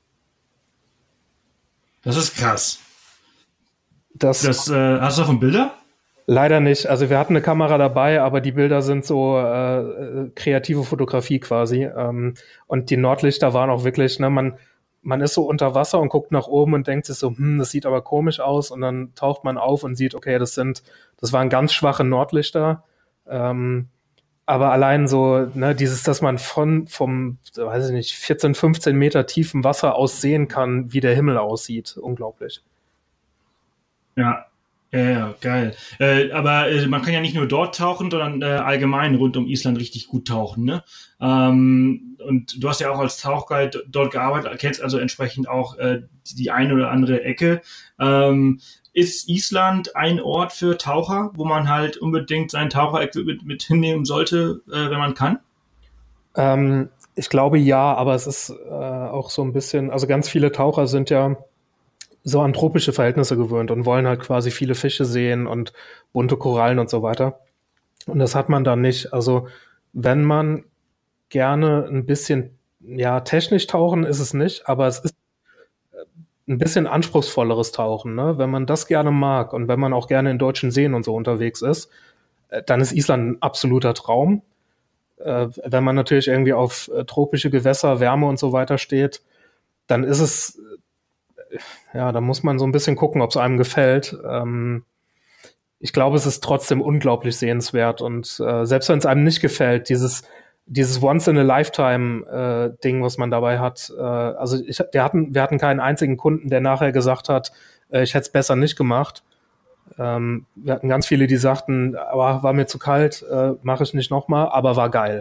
C: Das ist krass. Hast du davon Bilder?
A: Leider nicht. Also wir hatten eine Kamera dabei, aber die Bilder sind so kreative Fotografie quasi. Und die Nordlichter waren auch wirklich, ne, man ist so unter Wasser und guckt nach oben und denkt sich so, das sieht aber komisch aus. Und dann taucht man auf und sieht, okay, das waren ganz schwache Nordlichter. Aber allein so, ne, dass man vom, weiß ich nicht, 14, 15 Meter tiefem Wasser aus sehen kann, wie der Himmel aussieht. Unglaublich.
C: Ja, geil. Aber man kann ja nicht nur dort tauchen, sondern allgemein rund um Island richtig gut tauchen, ne? Und du hast ja auch als Tauchguide dort gearbeitet, kennst also entsprechend auch die eine oder andere Ecke. Ist Island ein Ort für Taucher, wo man halt unbedingt sein Taucher-Equipment mit hinnehmen sollte, wenn man kann?
A: Ich glaube ja, aber es ist auch so ein bisschen, also ganz viele Taucher sind ja so an tropische Verhältnisse gewöhnt und wollen halt quasi viele Fische sehen und bunte Korallen und so weiter. Und das hat man dann nicht. Also wenn man gerne ein bisschen, ja, technisch tauchen ist es nicht, aber es ist ein bisschen anspruchsvolleres Tauchen, ne? Wenn man das gerne mag und wenn man auch gerne in deutschen Seen und so unterwegs ist, dann ist Island ein absoluter Traum. Wenn man natürlich irgendwie auf tropische Gewässer, Wärme und so weiter steht, dann ist es, ja, da muss man so ein bisschen gucken, ob es einem gefällt. Ich glaube, es ist trotzdem unglaublich sehenswert und selbst wenn es einem nicht gefällt, dieses Once-in-a-Lifetime-Ding, was man dabei hat. Wir hatten keinen einzigen Kunden, der nachher gesagt hat, ich hätte es besser nicht gemacht. Wir hatten ganz viele, die sagten, aber war mir zu kalt, mache ich nicht nochmal, aber war geil.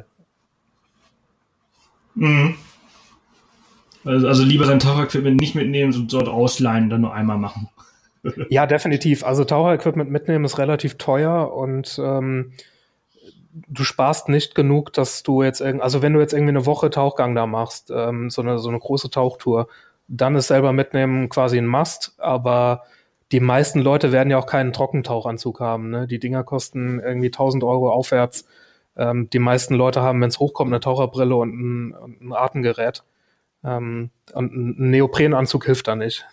C: Mhm. Also lieber sein Taucherequipment nicht mitnehmen und dort ausleihen, dann nur einmal machen.
A: Ja, definitiv. Also Taucherequipment mitnehmen ist relativ teuer und du sparst nicht genug, dass du jetzt also wenn du jetzt irgendwie eine Woche Tauchgang da machst, so eine große Tauchtour, dann ist selber mitnehmen quasi ein Must, aber die meisten Leute werden ja auch keinen Trockentauchanzug haben, ne? Die Dinger kosten irgendwie 1.000 Euro aufwärts. Die meisten Leute haben, wenn es hochkommt, eine Taucherbrille und ein Atemgerät. Und ein Neoprenanzug hilft da nicht.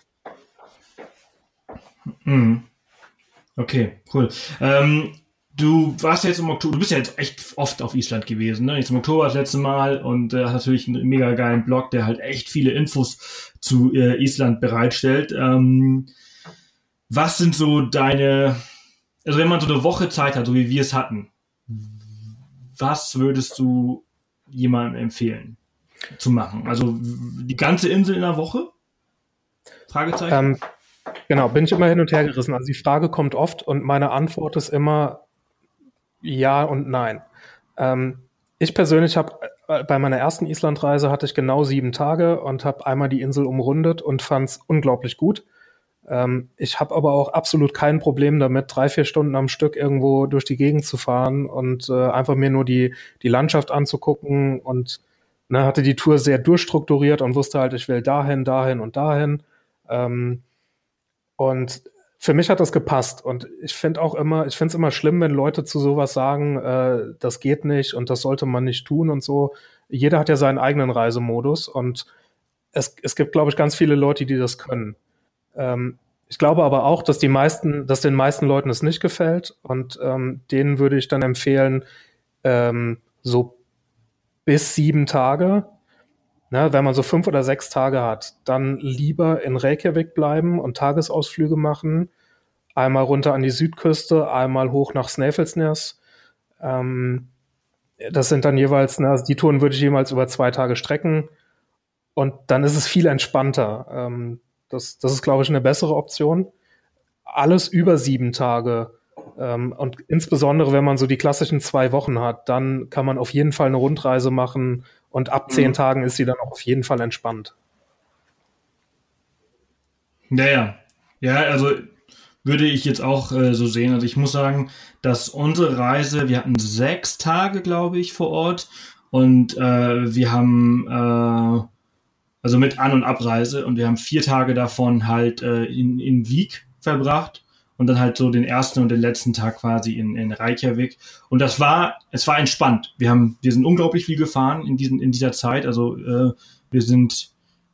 C: Okay, cool. Du warst ja jetzt im Oktober, du bist ja jetzt echt oft auf Island gewesen, ne? Jetzt im Oktober das letzte Mal und hast natürlich einen mega geilen Blog, der halt echt viele Infos zu Island bereitstellt. Was sind so also wenn man so eine Woche Zeit hat, so wie wir es hatten, was würdest du jemandem empfehlen zu machen? Also die ganze Insel in einer Woche? Fragezeichen?
A: Genau, bin ich immer hin und her gerissen. Also die Frage kommt oft und meine Antwort ist immer ja und nein. Ich persönlich habe bei meiner ersten Islandreise hatte ich genau 7 Tage und habe einmal die Insel umrundet und fand es unglaublich gut. Ich habe aber auch absolut kein Problem damit, 3-4 Stunden am Stück irgendwo durch die Gegend zu fahren und einfach mir nur die Landschaft anzugucken und hatte die Tour sehr durchstrukturiert und wusste halt, ich will dahin, dahin und dahin. Und für mich hat das gepasst. Und ich finde es immer schlimm, wenn Leute zu sowas sagen, das geht nicht und das sollte man nicht tun und so. Jeder hat ja seinen eigenen Reisemodus und es gibt, glaube ich, ganz viele Leute, die das können. Ich glaube aber auch, dass den meisten Leuten es nicht gefällt und denen würde ich dann empfehlen, so bis 7 Tage, ne, wenn man so 5 oder 6 Tage hat, dann lieber in Reykjavik bleiben und Tagesausflüge machen, einmal runter an die Südküste, einmal hoch nach Snæfellsnes. Das sind dann jeweils, also die Touren würde ich jemals über 2 Tage strecken und dann ist es viel entspannter. Das ist, glaube ich, eine bessere Option. Alles über 7 Tage und insbesondere, wenn man so die klassischen 2 Wochen hat, dann kann man auf jeden Fall eine Rundreise machen und ab 10 Tagen ist sie dann auch auf jeden Fall entspannt.
C: Ja, also würde ich jetzt auch so sehen. Also ich muss sagen, dass unsere Reise, wir hatten 6 Tage, glaube ich, vor Ort und wir haben also mit An- und Abreise und wir haben 4 Tage davon halt in Vík verbracht und dann halt so den ersten und den letzten Tag quasi in Reykjavik und es war entspannt. Wir sind unglaublich viel gefahren in dieser Zeit, also wir sind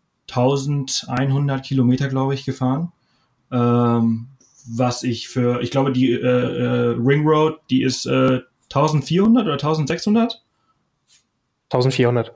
C: 1100 Kilometer, glaube ich, gefahren. Was ich glaube, die Ring Road, die ist 1400 oder 1600?
A: 1400.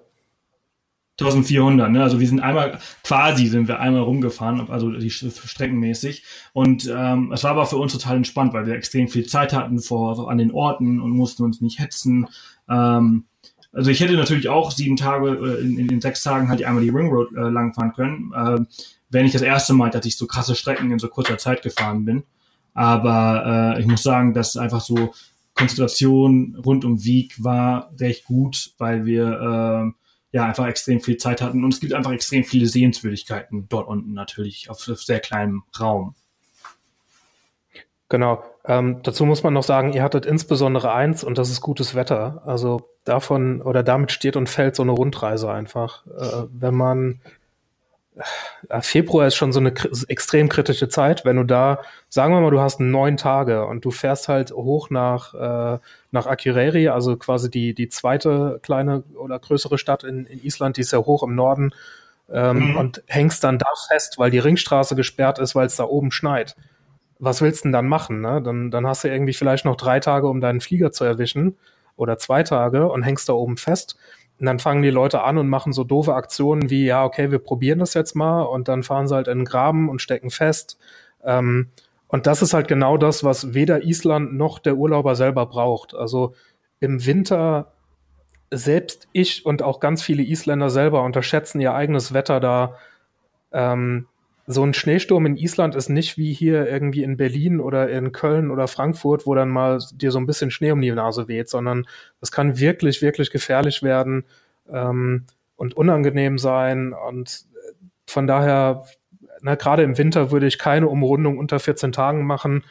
C: 1400, ne? Also sind wir einmal rumgefahren, also die streckenmäßig. Und es war aber für uns total entspannt, weil wir extrem viel Zeit hatten an den Orten und mussten uns nicht hetzen. Also ich hätte natürlich auch 7 Tage, in 6 Tagen halt einmal die Ring Road langfahren können. Wäre nicht das erste Mal, dass ich so krasse Strecken in so kurzer Zeit gefahren bin. Aber ich muss sagen, dass einfach so Konzentration rund um Vík war recht gut, weil wir einfach extrem viel Zeit hatten. Und es gibt einfach extrem viele Sehenswürdigkeiten dort unten natürlich auf sehr kleinem Raum.
A: Genau. Dazu muss man noch sagen, ihr hattet insbesondere eins und das ist gutes Wetter. Also damit steht und fällt so eine Rundreise einfach. Wenn man Februar ist schon so eine extrem kritische Zeit, wenn du da, sagen wir mal, du hast 9 Tage und du fährst halt hoch nach Akureyri, also quasi die zweite kleine oder größere Stadt in Island, die ist ja hoch im Norden, und hängst dann da fest, weil die Ringstraße gesperrt ist, weil es da oben schneit. Was willst du denn dann machen? Ne? Dann hast du irgendwie vielleicht noch 3 Tage, um deinen Flieger zu erwischen oder 2 Tage und hängst da oben fest. Und dann fangen die Leute an und machen so doofe Aktionen wie, ja, okay, wir probieren das jetzt mal und dann fahren sie halt in den Graben und stecken fest. Und das ist halt genau das, was weder Island noch der Urlauber selber braucht. Also im Winter, selbst ich und auch ganz viele Isländer selber unterschätzen ihr eigenes Wetter da. So ein Schneesturm in Island ist nicht wie hier irgendwie in Berlin oder in Köln oder Frankfurt, wo dann mal dir so ein bisschen Schnee um die Nase weht, sondern das kann wirklich, wirklich gefährlich werden und unangenehm sein. Und von daher, gerade im Winter würde ich keine Umrundung unter 14 Tagen machen.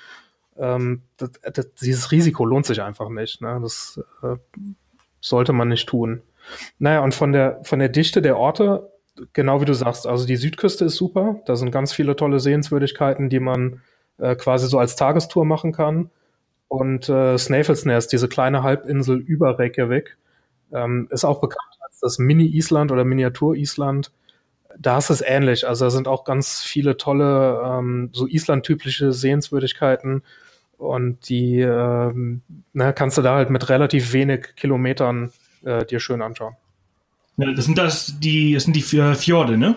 A: Dieses Risiko lohnt sich einfach nicht. Ne? Das sollte man nicht tun. Naja, und von der Dichte der Orte, genau wie du sagst, also die Südküste ist super. Da sind ganz viele tolle Sehenswürdigkeiten, die man quasi so als Tagestour machen kann. Und Snæfellsnes, diese kleine Halbinsel über Reykjavik, ist auch bekannt als das Mini-Island oder Miniatur-Island. Da ist es ähnlich. Also da sind auch ganz viele tolle, so Island-typische Sehenswürdigkeiten. Und die kannst du da halt mit relativ wenig Kilometern dir schön anschauen.
C: Ja, das sind die Fjorde, ne?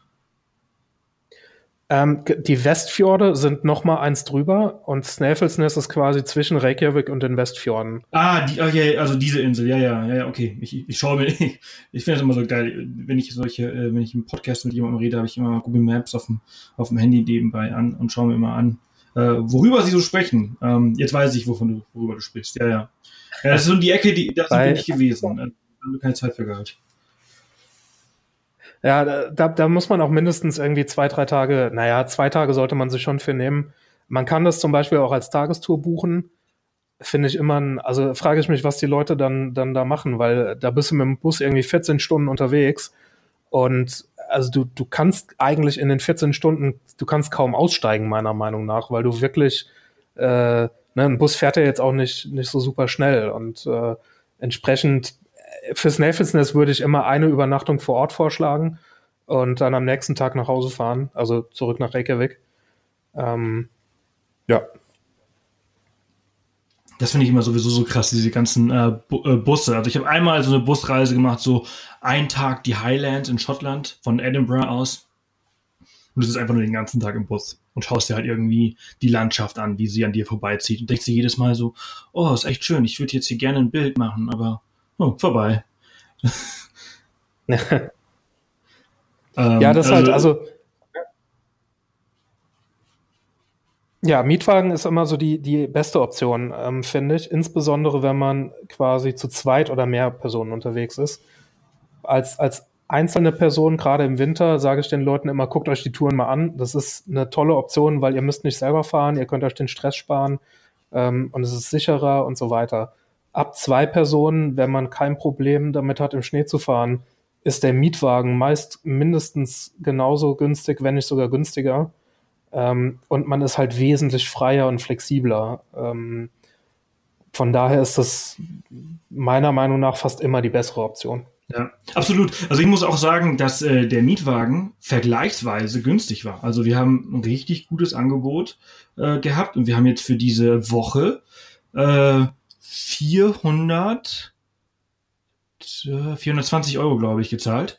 A: Die Westfjorde sind noch mal eins drüber und Snæfellsnes ist quasi zwischen Reykjavik und den Westfjorden.
C: Okay, also diese Insel, ja, okay. Ich schaue mir, ich finde das immer so geil, wenn ich im Podcast mit jemandem rede, habe ich immer Google Maps auf dem Handy nebenbei an und schaue mir immer an, worüber sie so sprechen. Jetzt weiß ich, worüber du sprichst. Ja. Das ist so die Ecke, da sind wir nicht gewesen. Da haben wir keine Zeit für gehabt.
A: Ja, da muss man auch mindestens irgendwie 2-3 Tage, 2 Tage sollte man sich schon für nehmen. Man kann das zum Beispiel auch als Tagestour buchen. Finde ich immer, also frage ich mich, was die Leute dann da machen, weil da bist du mit dem Bus irgendwie 14 Stunden unterwegs und also du kannst eigentlich in den 14 Stunden, du kannst kaum aussteigen, meiner Meinung nach, weil du wirklich, ein Bus fährt ja jetzt auch nicht so super schnell und entsprechend fürs Näfelsnest würde ich immer eine Übernachtung vor Ort vorschlagen und dann am nächsten Tag nach Hause fahren, also zurück nach Reykjavik. Ja.
C: Das finde ich immer sowieso so krass, diese ganzen Busse. Also ich habe einmal so eine Busreise gemacht, so einen Tag die Highlands in Schottland von Edinburgh aus. Und du sitzt einfach nur den ganzen Tag im Bus und schaust dir halt irgendwie die Landschaft an, wie sie an dir vorbeizieht. Und denkst dir jedes Mal so, oh, ist echt schön, ich würde jetzt hier gerne ein Bild machen, aber vorbei.
A: Ja, das halt, also ja, Mietwagen ist immer so die beste Option, finde ich. Insbesondere, wenn man quasi zu zweit oder mehr Personen unterwegs ist. Als einzelne Person, gerade im Winter, sage ich den Leuten immer, guckt euch die Touren mal an. Das ist eine tolle Option, weil ihr müsst nicht selber fahren, ihr könnt euch den Stress sparen und es ist sicherer und so weiter. Ab 2 Personen, wenn man kein Problem damit hat, im Schnee zu fahren, ist der Mietwagen meist mindestens genauso günstig, wenn nicht sogar günstiger. Und man ist halt wesentlich freier und flexibler. Von daher ist das meiner Meinung nach fast immer die bessere Option.
C: Ja, absolut. Also ich muss auch sagen, dass der Mietwagen vergleichsweise günstig war. Also wir haben ein richtig gutes Angebot gehabt und wir haben jetzt für diese Woche 420 Euro, glaube ich, gezahlt.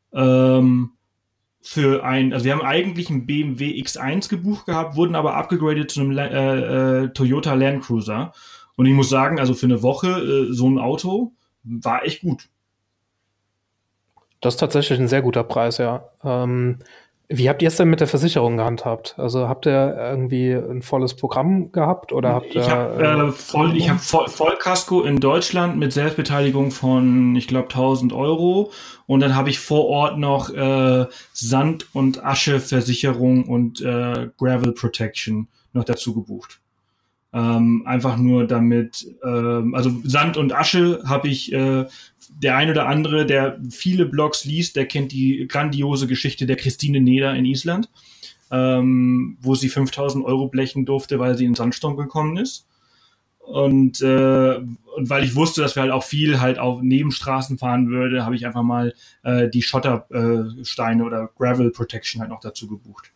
C: Also wir haben eigentlich einen BMW X1 gebucht gehabt, wurden aber abgegradet zu einem Toyota Land Cruiser. Und ich muss sagen, also für eine Woche so ein Auto war echt gut.
A: Das ist tatsächlich ein sehr guter Preis, ja. Wie habt ihr es denn mit der Versicherung gehandhabt? Also habt ihr irgendwie ein volles Programm gehabt oder habt ihr?
C: Ich habe Vollkasko in Deutschland mit Selbstbeteiligung von, ich glaube, 1.000 Euro. Und dann habe ich vor Ort noch Sand- und Asche-Versicherung und Gravel Protection noch dazu gebucht. Einfach nur damit, also Sand und Asche habe ich, der ein oder andere, der viele Blogs liest, der kennt die grandiose Geschichte der Christine Neder in Island, wo sie 5.000 Euro blechen durfte, weil sie in den Sandsturm gekommen ist. Und weil ich wusste, dass wir halt auch viel halt auf Nebenstraßen fahren würde, habe ich einfach mal die Schottersteine oder Gravel Protection halt noch dazu gebucht.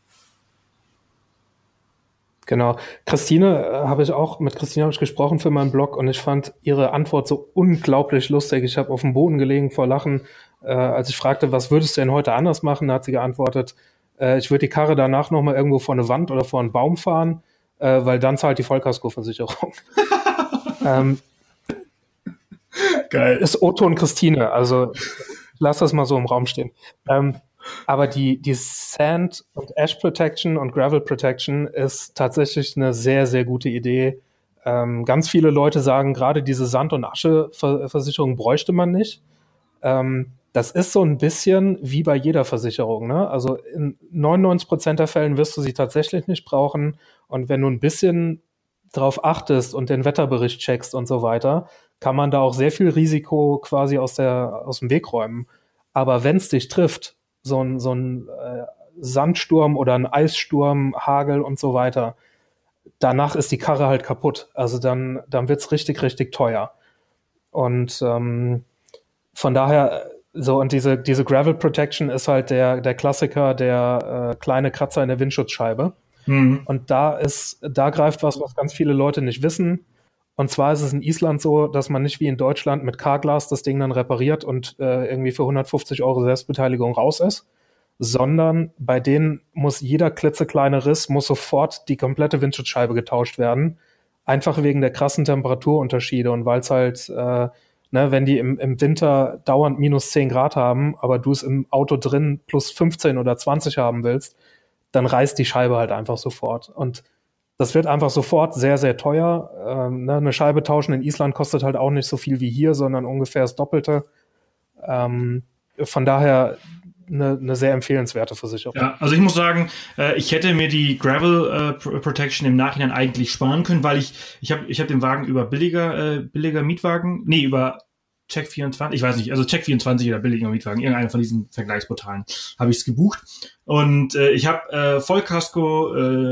A: Genau. Mit Christine habe ich gesprochen für meinen Blog und ich fand ihre Antwort so unglaublich lustig. Ich habe auf dem Boden gelegen vor Lachen, als ich fragte, was würdest du denn heute anders machen? Da hat sie geantwortet, ich würde die Karre danach nochmal irgendwo vor eine Wand oder vor einen Baum fahren, weil dann zahlt die Vollkaskoversicherung. Geil. Ist O-Ton Christine, also lass das mal so im Raum stehen. Aber die Sand- und Ash Protection und Gravel Protection ist tatsächlich eine sehr, sehr gute Idee. Ganz viele Leute sagen, gerade diese Sand- und Asche-Versicherung bräuchte man nicht. Das ist so ein bisschen wie bei jeder Versicherung, ne? Also in 99% der Fällen wirst du sie tatsächlich nicht brauchen. Und wenn du ein bisschen drauf achtest und den Wetterbericht checkst und so weiter, kann man da auch sehr viel Risiko quasi aus dem Weg räumen. Aber wenn es dich trifft, so ein Sandsturm oder ein Eissturm, Hagel und so weiter, danach ist die Karre halt kaputt. Also dann wird's richtig, richtig teuer. Und von daher, so, und diese Gravel Protection ist halt der Klassiker, der kleine Kratzer in der Windschutzscheibe. Mhm. Und da greift was ganz viele Leute nicht wissen. Und zwar ist es in Island so, dass man nicht wie in Deutschland mit Carglass das Ding dann repariert und irgendwie für 150 Euro Selbstbeteiligung raus ist, sondern bei denen muss jeder klitzekleine Riss, muss sofort die komplette Windschutzscheibe getauscht werden, einfach wegen der krassen Temperaturunterschiede und weil es halt, wenn die im Winter dauernd minus 10 Grad haben, aber du es im Auto drin plus 15 oder 20 haben willst, dann reißt die Scheibe halt einfach sofort. Und das wird einfach sofort sehr, sehr teuer. Eine Scheibe tauschen in Island kostet halt auch nicht so viel wie hier, sondern ungefähr das Doppelte. Von daher, eine sehr empfehlenswerte Versicherung.
C: Ja, also ich muss sagen, ich hätte mir die Gravel Protection im Nachhinein eigentlich sparen können, weil ich hab den Wagen über billiger Mietwagen, über Check24, ich weiß nicht, also Check24 oder billiger Mietwagen, irgendeiner von diesen Vergleichsportalen habe ich es gebucht. Und ich habe Vollkasko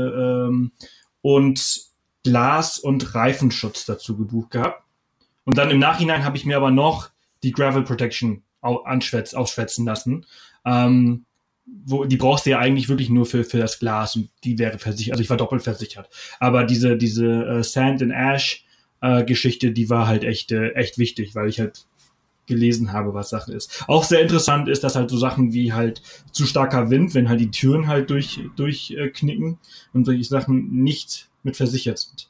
C: und Glas- und Reifenschutz dazu gebucht gehabt. Und dann im Nachhinein habe ich mir aber noch die Gravel Protection ausschwätzen lassen. Die brauchst du ja eigentlich wirklich nur für das Glas und die wäre versichert. Also ich war doppelt versichert. Aber diese Sand and Ash Geschichte, die war halt echt wichtig, weil ich halt gelesen habe, was Sache ist. Auch sehr interessant ist, dass halt so Sachen wie halt zu starker Wind, wenn halt die Türen halt durchknicken und solche Sachen nicht mit versichert sind.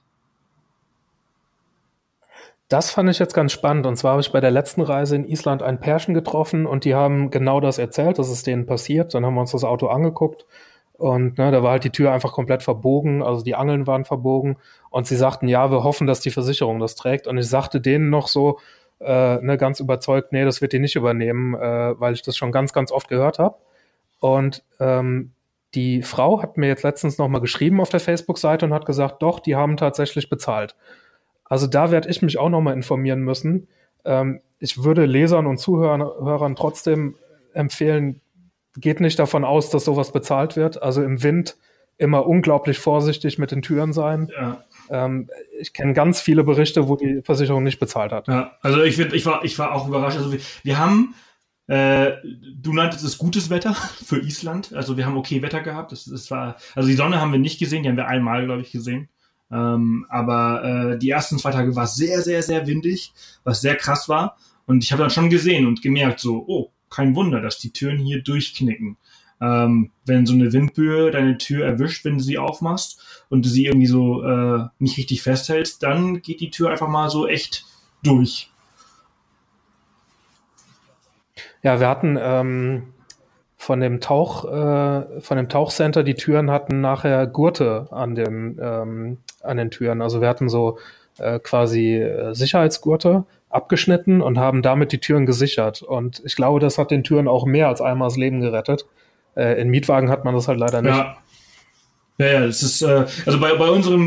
A: Das fand ich jetzt ganz spannend. Und zwar habe ich bei der letzten Reise in Island ein Pärchen getroffen und die haben genau das erzählt, dass es denen passiert. Dann haben wir uns das Auto angeguckt und da war halt die Tür einfach komplett verbogen, also die Angeln waren verbogen und sie sagten, ja, wir hoffen, dass die Versicherung das trägt. Und ich sagte denen noch so, ganz überzeugt, nee, das wird die nicht übernehmen, weil ich das schon ganz, ganz oft gehört habe. Und die Frau hat mir jetzt letztens nochmal geschrieben auf der Facebook-Seite und hat gesagt, doch, die haben tatsächlich bezahlt. Also da werde ich mich auch nochmal informieren müssen. Ich würde Lesern und Zuhörern trotzdem empfehlen, geht nicht davon aus, dass sowas bezahlt wird. Also im Wind immer unglaublich vorsichtig mit den Türen sein.
C: Ja.
A: Ich kenne ganz viele Berichte, wo die Versicherung nicht bezahlt hat.
C: Ja, also ich war auch überrascht. Also wir haben, du nanntest es gutes Wetter für Island. Also wir haben okay Wetter gehabt. Also die Sonne haben wir nicht gesehen, die haben wir einmal, glaube ich, gesehen. Aber die ersten 2 Tage war es sehr, sehr, sehr windig, was sehr krass war. Und ich habe dann schon gesehen und gemerkt so, oh, kein Wunder, dass die Türen hier durchknicken. Wenn so eine Windböe deine Tür erwischt, wenn du sie aufmachst und du sie irgendwie so nicht richtig festhältst, dann geht die Tür einfach mal so echt durch.
A: Ja, wir hatten von dem Tauchcenter, die Türen hatten nachher Gurte an den Türen. Also wir hatten so quasi Sicherheitsgurte abgeschnitten und haben damit die Türen gesichert. Und ich glaube, das hat den Türen auch mehr als einmal das Leben gerettet. In Mietwagen hat man das halt leider nicht.
C: Ja, das ist, also bei unserem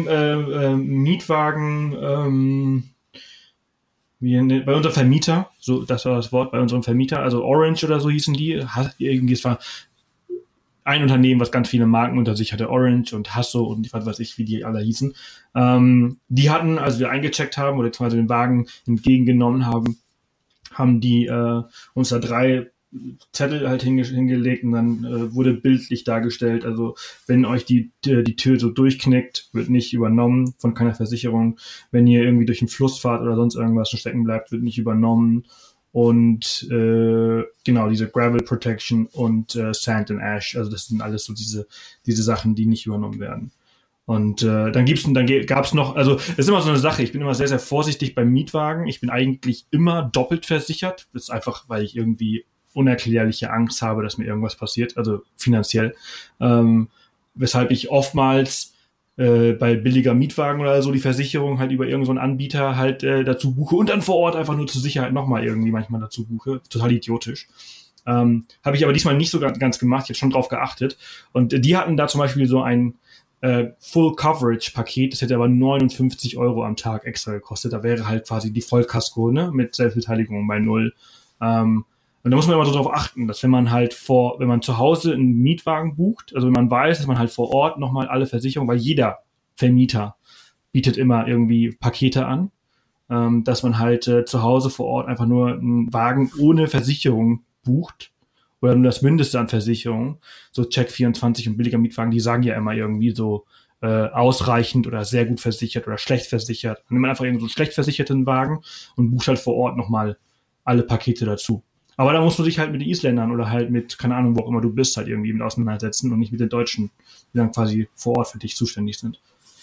C: Mietwagen, bei unserem Vermieter, so, das war das Wort, bei unserem Vermieter, also Orange oder so hießen die, irgendwie, es war ein Unternehmen, was ganz viele Marken unter sich hatte, Orange und Hasso und was weiß ich, wie die alle hießen. Die hatten, als wir eingecheckt haben oder quasi den Wagen entgegengenommen haben die uns da 3 Zettel halt hingelegt und dann wurde bildlich dargestellt, also wenn euch die Tür so durchknickt, wird nicht übernommen von keiner Versicherung. Wenn ihr irgendwie durch den Fluss fahrt oder sonst irgendwas stecken bleibt, wird nicht übernommen. Und genau, diese Gravel Protection und Sand and Ash, also das sind alles so diese Sachen, die nicht übernommen werden. Und dann gab's noch, also es ist immer so eine Sache, ich bin immer sehr, sehr vorsichtig beim Mietwagen. Ich bin eigentlich immer doppelt versichert. Das ist einfach, weil ich irgendwie unerklärliche Angst habe, dass mir irgendwas passiert, also finanziell. Weshalb ich oftmals bei billiger Mietwagen oder so die Versicherung halt über irgendeinen Anbieter halt dazu buche und dann vor Ort einfach nur zur Sicherheit nochmal irgendwie manchmal dazu buche. Total idiotisch. Habe ich aber diesmal nicht so ganz gemacht. Ich habe schon drauf geachtet. Und die hatten da zum Beispiel so ein Full-Coverage-Paket. Das hätte aber 59 € am Tag extra gekostet. Da wäre halt quasi die Vollkasko, ne, mit Selbstbeteiligung bei 0. Und da muss man immer so drauf achten, dass wenn man zu Hause einen Mietwagen bucht, also wenn man weiß, dass man halt vor Ort nochmal alle Versicherungen, weil jeder Vermieter bietet immer irgendwie Pakete an, dass man halt zu Hause vor Ort einfach nur einen Wagen ohne Versicherung bucht oder nur das Mindeste an Versicherung. So Check24 und billiger Mietwagen, die sagen ja immer irgendwie so ausreichend oder sehr gut versichert oder schlecht versichert. Dann nimmt man einfach irgendwie so einen schlecht versicherten Wagen und bucht halt vor Ort nochmal alle Pakete dazu. Aber da musst du dich halt mit den Isländern oder halt mit, keine Ahnung, wo auch immer du bist, halt irgendwie mit auseinandersetzen und nicht mit den Deutschen, die dann quasi vor Ort für dich zuständig sind.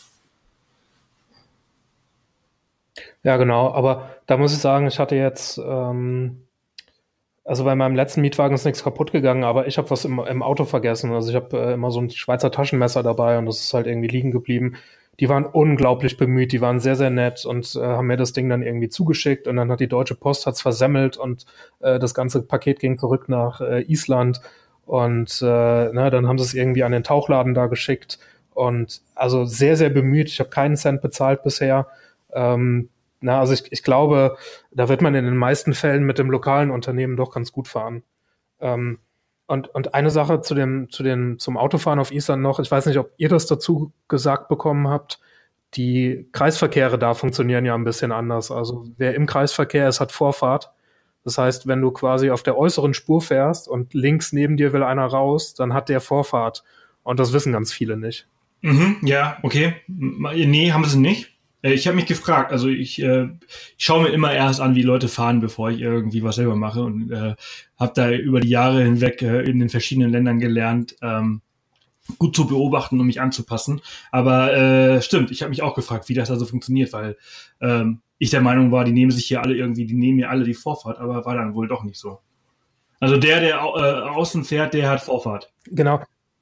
A: Ja, genau. Aber da muss ich sagen, ich hatte jetzt, also bei meinem letzten Mietwagen ist nichts kaputt gegangen, aber ich habe was im Auto vergessen. Also ich habe immer so ein Schweizer Taschenmesser dabei und das ist halt irgendwie liegen geblieben. Die waren unglaublich bemüht, die waren sehr, sehr nett und haben mir das Ding dann irgendwie zugeschickt und dann hat die Deutsche Post hat's versemmelt und das ganze Paket ging zurück nach Island Und dann haben sie es irgendwie an den Tauchladen da geschickt. Und also sehr, sehr bemüht. Ich habe keinen Cent bezahlt bisher. Also ich glaube, da wird man in den meisten Fällen mit dem lokalen Unternehmen doch ganz gut fahren. Und eine Sache zum Autofahren auf Island noch, ich weiß nicht, ob ihr das dazu gesagt bekommen habt, die Kreisverkehre da funktionieren ja ein bisschen anders. Also wer im Kreisverkehr ist, hat Vorfahrt. Das heißt, wenn du quasi auf der äußeren Spur fährst und links neben dir will einer raus, dann hat der Vorfahrt. Und das wissen ganz viele nicht.
C: Ja, okay. Nee, haben sie nicht. Ich habe mich gefragt, also ich schaue mir immer erst an, wie Leute fahren, bevor ich irgendwie was selber mache und habe da über die Jahre hinweg in den verschiedenen Ländern gelernt, gut zu beobachten und mich anzupassen. Aber stimmt, ich habe mich auch gefragt, wie das also funktioniert, weil ich der Meinung war, die nehmen mir alle die Vorfahrt, aber war dann wohl doch nicht so. Also der außen fährt, der hat Vorfahrt.
A: Genau.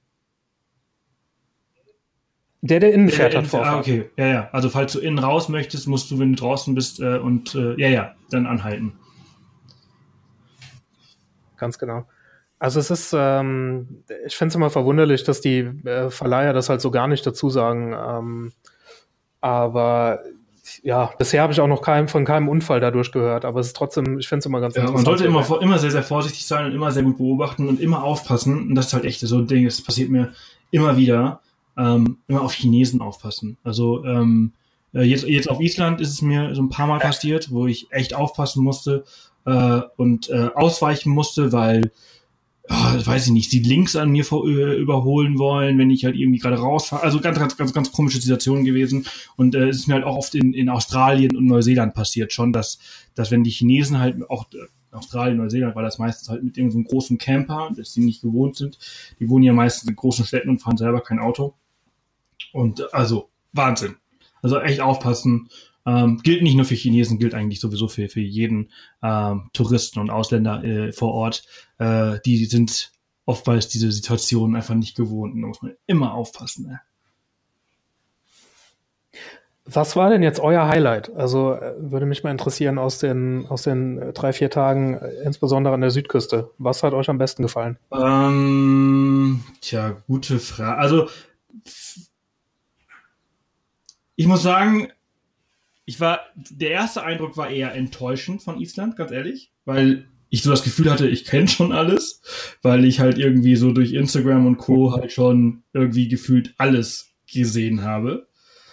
A: Der innen fährt, hat Vorfahrt.
C: Okay, ja. Also falls du innen raus möchtest, musst du, wenn du draußen bist dann anhalten.
A: Ganz genau. Also es ist, ich finde es immer verwunderlich, dass die Verleiher das halt so gar nicht dazu sagen. Aber ja, bisher habe ich auch noch von keinem Unfall dadurch gehört. Aber es ist trotzdem, ich finde es immer ganz interessant.
C: Man sollte immer sehr, sehr vorsichtig sein und immer sehr gut beobachten und immer aufpassen. Und das ist halt echt so ein Ding, das passiert mir immer wieder. Immer auf Chinesen aufpassen. Also jetzt auf Island ist es mir so ein paar Mal passiert, wo ich echt aufpassen musste und ausweichen musste, weil, weiß ich nicht, sie links an mir überholen wollen, wenn ich halt irgendwie gerade rausfahre. Also ganz komische Situation gewesen. Und es ist mir halt auch oft in Australien und Neuseeland passiert schon, dass wenn die Chinesen halt auch in Australien, Neuseeland war das meistens halt mit irgendeinem großen Camper, dass die nicht gewohnt sind. Die wohnen ja meistens in großen Städten und fahren selber kein Auto. Und also Wahnsinn. Also echt aufpassen. Gilt nicht nur für Chinesen, gilt eigentlich sowieso für jeden Touristen und Ausländer vor Ort. Die sind oftmals diese Situation einfach nicht gewohnt. Und da muss man immer aufpassen. Ne?
A: Was war denn jetzt euer Highlight? Also würde mich mal interessieren aus den 3-4 Tagen, insbesondere an der Südküste. Was hat euch am besten gefallen?
C: Gute Frage. Also ich muss sagen, der erste Eindruck war eher enttäuschend von Island, ganz ehrlich, weil ich so das Gefühl hatte, ich kenne schon alles, weil ich halt irgendwie so durch Instagram und Co. halt schon irgendwie gefühlt alles gesehen habe.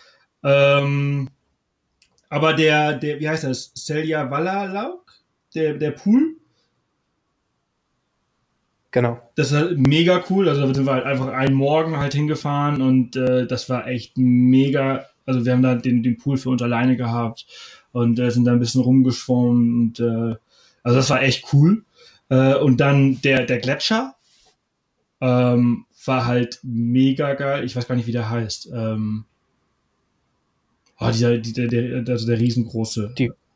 C: Aber der, wie heißt das? Selja-Valalauk? Der Pool?
A: Genau.
C: Das war mega cool. Also da sind wir halt einfach einen Morgen halt hingefahren und das war echt mega. Also wir haben da den Pool für uns alleine gehabt und sind da ein bisschen rumgeschwommen und also das war echt cool. Und dann der Gletscher war halt mega geil. Ich weiß gar nicht, wie der heißt. Der riesengroße.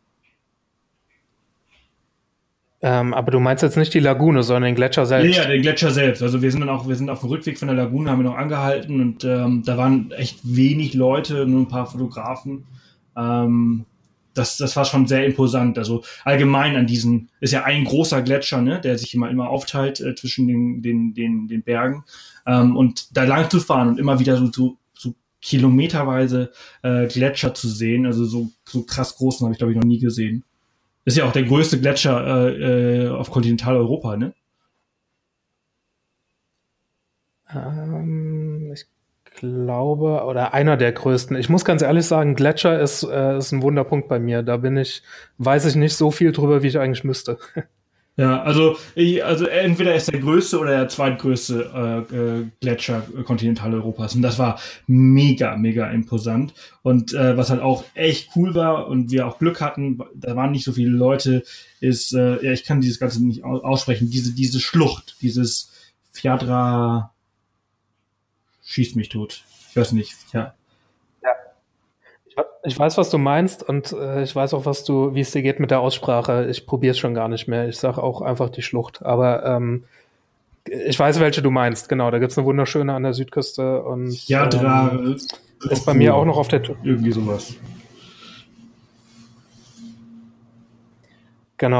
A: Aber du meinst jetzt nicht die Lagune, sondern den Gletscher selbst.
C: Ja, den Gletscher selbst. Also wir sind auf dem Rückweg von der Lagune, haben wir noch angehalten und da waren echt wenig Leute, nur ein paar Fotografen. Das war schon sehr imposant. Also allgemein ist ja ein großer Gletscher, ne, der sich immer aufteilt zwischen den Bergen. Und da lang zu fahren und immer wieder so kilometerweise Gletscher zu sehen, also so krass großen habe ich, glaube ich, noch nie gesehen. Ist ja auch der größte Gletscher auf Kontinentaleuropa, ne?
A: Ich glaube, oder einer der größten. Ich muss ganz ehrlich sagen, Gletscher ist ein Wunderpunkt bei mir. Weiß ich nicht so viel drüber, wie ich eigentlich müsste.
C: Ja, also entweder ist der größte oder der zweitgrößte Gletscher Kontinentaleuropas. Und das war mega, mega imposant. Und was halt auch echt cool war und wir auch Glück hatten, da waren nicht so viele Leute, ist, ich kann dieses Ganze nicht aussprechen, diese Schlucht, dieses Fjadra schießt mich tot. Ich weiß nicht, ja.
A: Ich weiß, was du meinst und ich weiß auch, wie es dir geht mit der Aussprache. Ich probiere es schon gar nicht mehr. Ich sage auch einfach die Schlucht. Aber ich weiß, welche du meinst. Genau, da gibt's eine wunderschöne an der Südküste. Und
C: Fjadra
A: ist bei mir auch noch auf der Tour.
C: Irgendwie sowas.
A: Genau.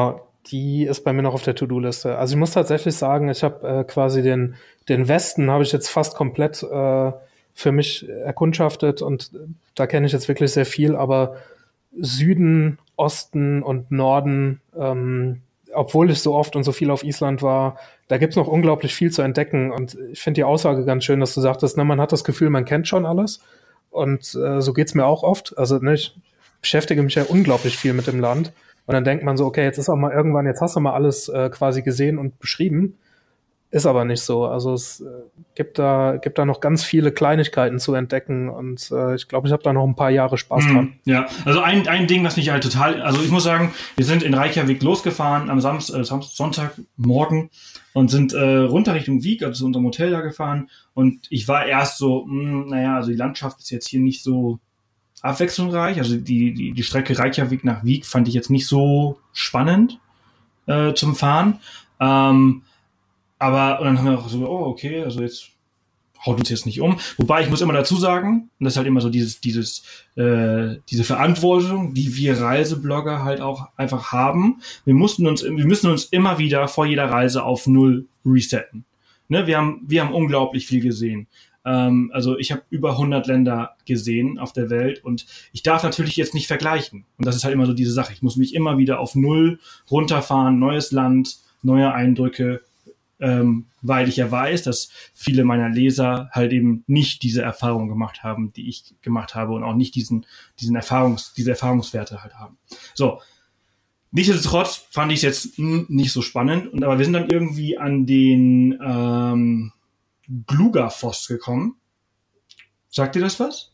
A: die ist bei mir noch auf der To-Do-Liste. Also ich muss tatsächlich sagen, ich habe quasi den Westen habe ich jetzt fast komplett für mich erkundschaftet und da kenne ich jetzt wirklich sehr viel, aber Süden, Osten und Norden, obwohl ich so oft und so viel auf Island war, da gibt's noch unglaublich viel zu entdecken und ich finde die Aussage ganz schön, dass du sagtest, ne, man hat das Gefühl, man kennt schon alles und so geht's mir auch oft. Also ne, ich beschäftige mich ja unglaublich viel mit dem Land und dann denkt man so, okay, jetzt ist auch mal irgendwann, jetzt hast du mal alles quasi gesehen und beschrieben. Ist aber nicht so. Also es gibt da noch ganz viele Kleinigkeiten zu entdecken und ich glaube, ich habe da noch ein paar Jahre Spaß dran.
C: Ja, also ein Ding, was mich halt total, also ich muss sagen, wir sind in Reykjavik losgefahren am Sonntagmorgen und sind runter Richtung Vík, also zu unserem Hotel da gefahren und ich war erst so, naja, also die Landschaft ist jetzt hier nicht so abwechslungsreich, also die Strecke Reykjavik nach Vík fand ich jetzt nicht so spannend zum Fahren, aber, und dann haben wir auch so, oh, okay, also jetzt haut uns jetzt nicht um. Wobei, ich muss immer dazu sagen, und das ist halt immer so diese Verantwortung, die wir Reiseblogger halt auch einfach haben. Wir müssen uns immer wieder vor jeder Reise auf Null resetten. Ne? Wir haben unglaublich viel gesehen. Also ich habe über 100 Länder gesehen auf der Welt und ich darf natürlich jetzt nicht vergleichen. Und das ist halt immer so diese Sache. Ich muss mich immer wieder auf Null runterfahren, neues Land, neue Eindrücke, weil ich ja weiß, dass viele meiner Leser halt eben nicht diese Erfahrung gemacht haben, die ich gemacht habe und auch nicht diese Erfahrungswerte halt haben. So, nichtsdestotrotz fand ich es jetzt nicht so spannend, aber wir sind dann irgendwie an den Glugafoss gekommen. Sagt ihr das was?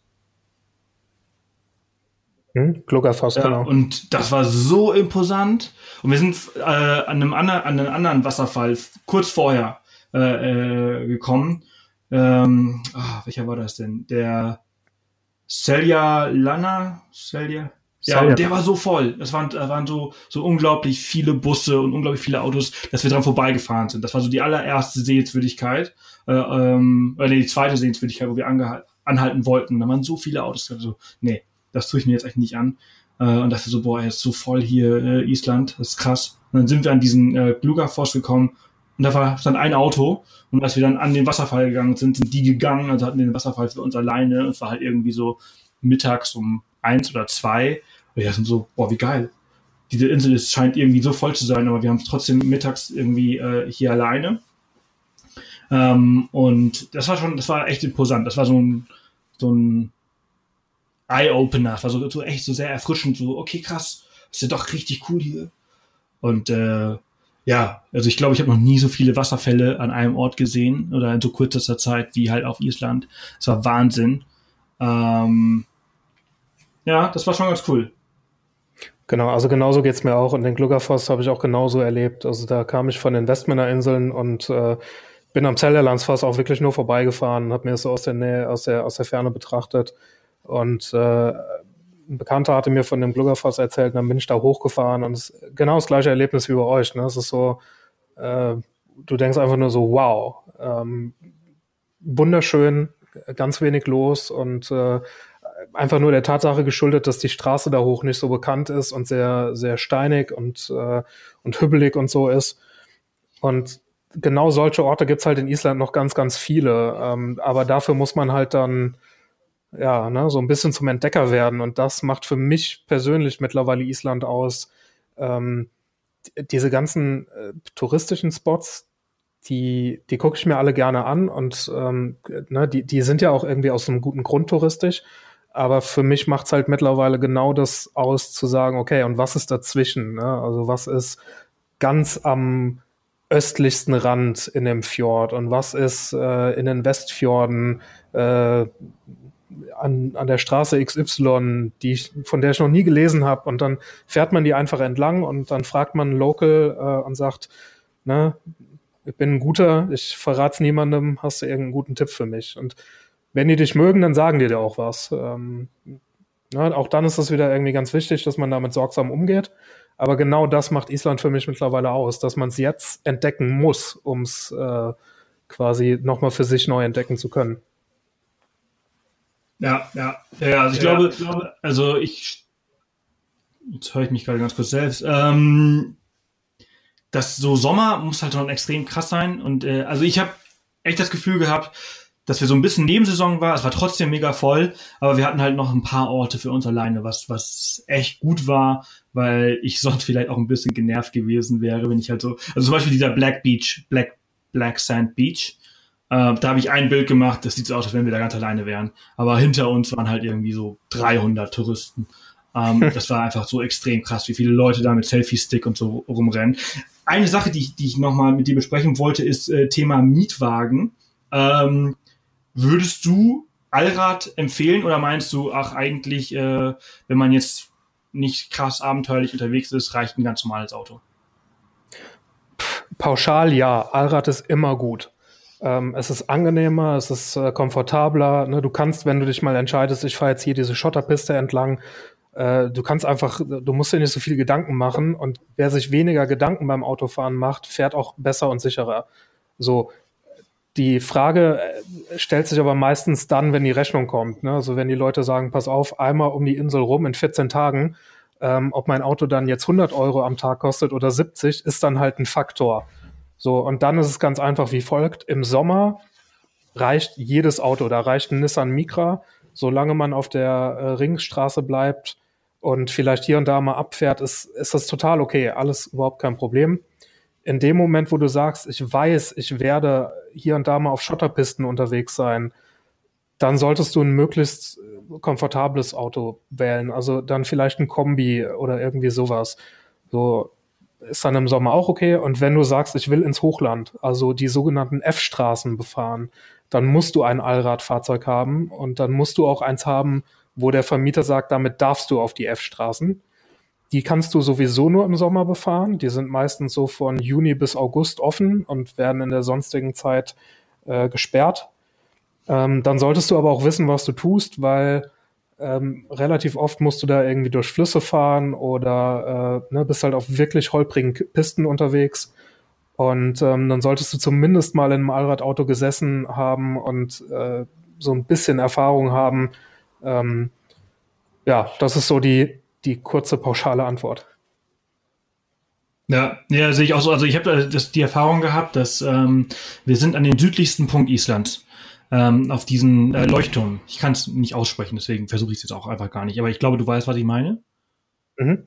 A: Glugafoss,
C: ja, genau. Und das war so imposant. Und wir sind an einem anderen Wasserfall kurz vorher gekommen. Welcher war das denn? Der Selja. Ja, und der war so voll. Da waren so unglaublich viele Busse und unglaublich viele Autos, dass wir dran vorbeigefahren sind. Das war so die allererste Sehenswürdigkeit, oder die zweite Sehenswürdigkeit, wo wir anhalten wollten. Da waren so viele Autos. Also, nee, das tue ich mir jetzt echt nicht an. Und dachte so, boah, er ist so voll hier, Island, das ist krass. Und dann sind wir an diesen Glugafoss gekommen und da stand ein Auto und als wir dann an den Wasserfall gegangen sind die gegangen, also hatten wir den Wasserfall für uns alleine und es war halt irgendwie so mittags um 1 oder 2 und wir sind so, boah, wie geil. Diese Insel scheint irgendwie so voll zu sein, aber wir haben es trotzdem mittags irgendwie hier alleine. Und das war echt imposant. Das war so ein Eye-Opener, das war so echt so sehr erfrischend, so, okay, krass, ist ja doch richtig cool hier. Und ja, also ich glaube, ich habe noch nie so viele Wasserfälle an einem Ort gesehen oder in so kurzer Zeit wie halt auf Island. Das war Wahnsinn. Ja, das war schon ganz cool.
A: Genau, also genauso geht's mir auch und den Glugafoss habe ich auch genauso erlebt. Also da kam ich von den Westmänner-Inseln und bin am Seljalandsfoss auch wirklich nur vorbeigefahren und habe mir das so aus der Nähe, aus der Ferne betrachtet. Und ein Bekannter hatte mir von dem Glugafoss erzählt, und dann bin ich da hochgefahren und es ist genau das gleiche Erlebnis wie bei euch. Ne? Es ist so, du denkst einfach nur so, wow, wunderschön, ganz wenig los und einfach nur der Tatsache geschuldet, dass die Straße da hoch nicht so bekannt ist und sehr, sehr steinig und hübbelig und so ist. Und genau solche Orte gibt's halt in Island noch ganz, ganz viele. Aber dafür muss man halt dann ja, ne, so ein bisschen zum Entdecker werden. Und das macht für mich persönlich mittlerweile Island aus. Diese ganzen touristischen Spots, die gucke ich mir alle gerne an und ne, die sind ja auch irgendwie aus einem guten Grund touristisch. Aber für mich macht's halt mittlerweile genau das aus, zu sagen, okay, und was ist dazwischen? Ne? Also was ist ganz am östlichsten Rand in dem Fjord und was ist in den Westfjorden an der Straße XY, von der ich noch nie gelesen habe, und dann fährt man die einfach entlang und dann fragt man einen Local und sagt, ne, ich bin ein guter, ich verrat's niemandem, hast du irgendeinen guten Tipp für mich? Und wenn die dich mögen, dann sagen die dir auch was. Ne, auch dann ist es wieder irgendwie ganz wichtig, dass man damit sorgsam umgeht. Aber genau das macht Island für mich mittlerweile aus, dass man es jetzt entdecken muss, um es quasi nochmal für sich neu entdecken zu können.
C: Ja, also ich glaube, jetzt höre ich mich gerade ganz kurz selbst. das so Sommer muss halt schon extrem krass sein. Und also ich habe echt das Gefühl gehabt, dass wir so ein bisschen Nebensaison war. Es war trotzdem mega voll, aber wir hatten halt noch ein paar Orte für uns alleine, was echt gut war, weil ich sonst vielleicht auch ein bisschen genervt gewesen wäre, wenn ich halt so, also zum Beispiel dieser Black Sand Beach. Da habe ich ein Bild gemacht, das sieht so aus, als wenn wir da ganz alleine wären. Aber hinter uns waren halt irgendwie so 300 Touristen. Das war einfach so extrem krass, wie viele Leute da mit Selfie-Stick und so rumrennen. Eine Sache, die ich nochmal mit dir besprechen wollte, ist Thema Mietwagen. Würdest du Allrad empfehlen oder meinst du, ach eigentlich, wenn man jetzt nicht krass abenteuerlich unterwegs ist, reicht ein ganz normales Auto?
A: Pauschal ja, Allrad ist immer gut. Es ist angenehmer, es ist komfortabler. Ne? Du kannst, wenn du dich mal entscheidest, ich fahre jetzt hier diese Schotterpiste entlang, du kannst einfach, du musst dir nicht so viel Gedanken machen und wer sich weniger Gedanken beim Autofahren macht, fährt auch besser und sicherer. So, die Frage stellt sich aber meistens dann, wenn die Rechnung kommt. Ne? Also wenn die Leute sagen, pass auf, einmal um die Insel rum in 14 Tagen, ob mein Auto dann jetzt 100 Euro am Tag kostet oder 70, ist dann halt ein Faktor. So, und dann ist es ganz einfach wie folgt. Im Sommer reicht jedes Auto, da reicht ein Nissan Micra, solange man auf der Ringstraße bleibt und vielleicht hier und da mal abfährt, ist das total okay, alles überhaupt kein Problem. In dem Moment, wo du sagst, ich weiß, ich werde hier und da mal auf Schotterpisten unterwegs sein, dann solltest du ein möglichst komfortables Auto wählen. Also dann vielleicht ein Kombi oder irgendwie sowas. So ist dann im Sommer auch okay. Und wenn du sagst, ich will ins Hochland, also die sogenannten F-Straßen befahren, dann musst du ein Allradfahrzeug haben und dann musst du auch eins haben, wo der Vermieter sagt, damit darfst du auf die F-Straßen. Die kannst du sowieso nur im Sommer befahren. Die sind meistens so von Juni bis August offen und werden in der sonstigen Zeit gesperrt. Dann solltest du aber auch wissen, was du tust, weil relativ oft musst du da irgendwie durch Flüsse fahren oder bist halt auf wirklich holprigen Pisten unterwegs. Und dann solltest du zumindest mal in einem Allradauto gesessen haben und so ein bisschen Erfahrung haben. Ja, das ist so die kurze, pauschale Antwort.
C: Ja, sehe ich auch so. Also ich habe die Erfahrung gehabt, dass wir sind an den südlichsten Punkt Islands. Auf diesen Leuchtturm. Ich kann es nicht aussprechen, deswegen versuche ich es jetzt auch einfach gar nicht. Aber ich glaube, du weißt, was ich meine. Mhm.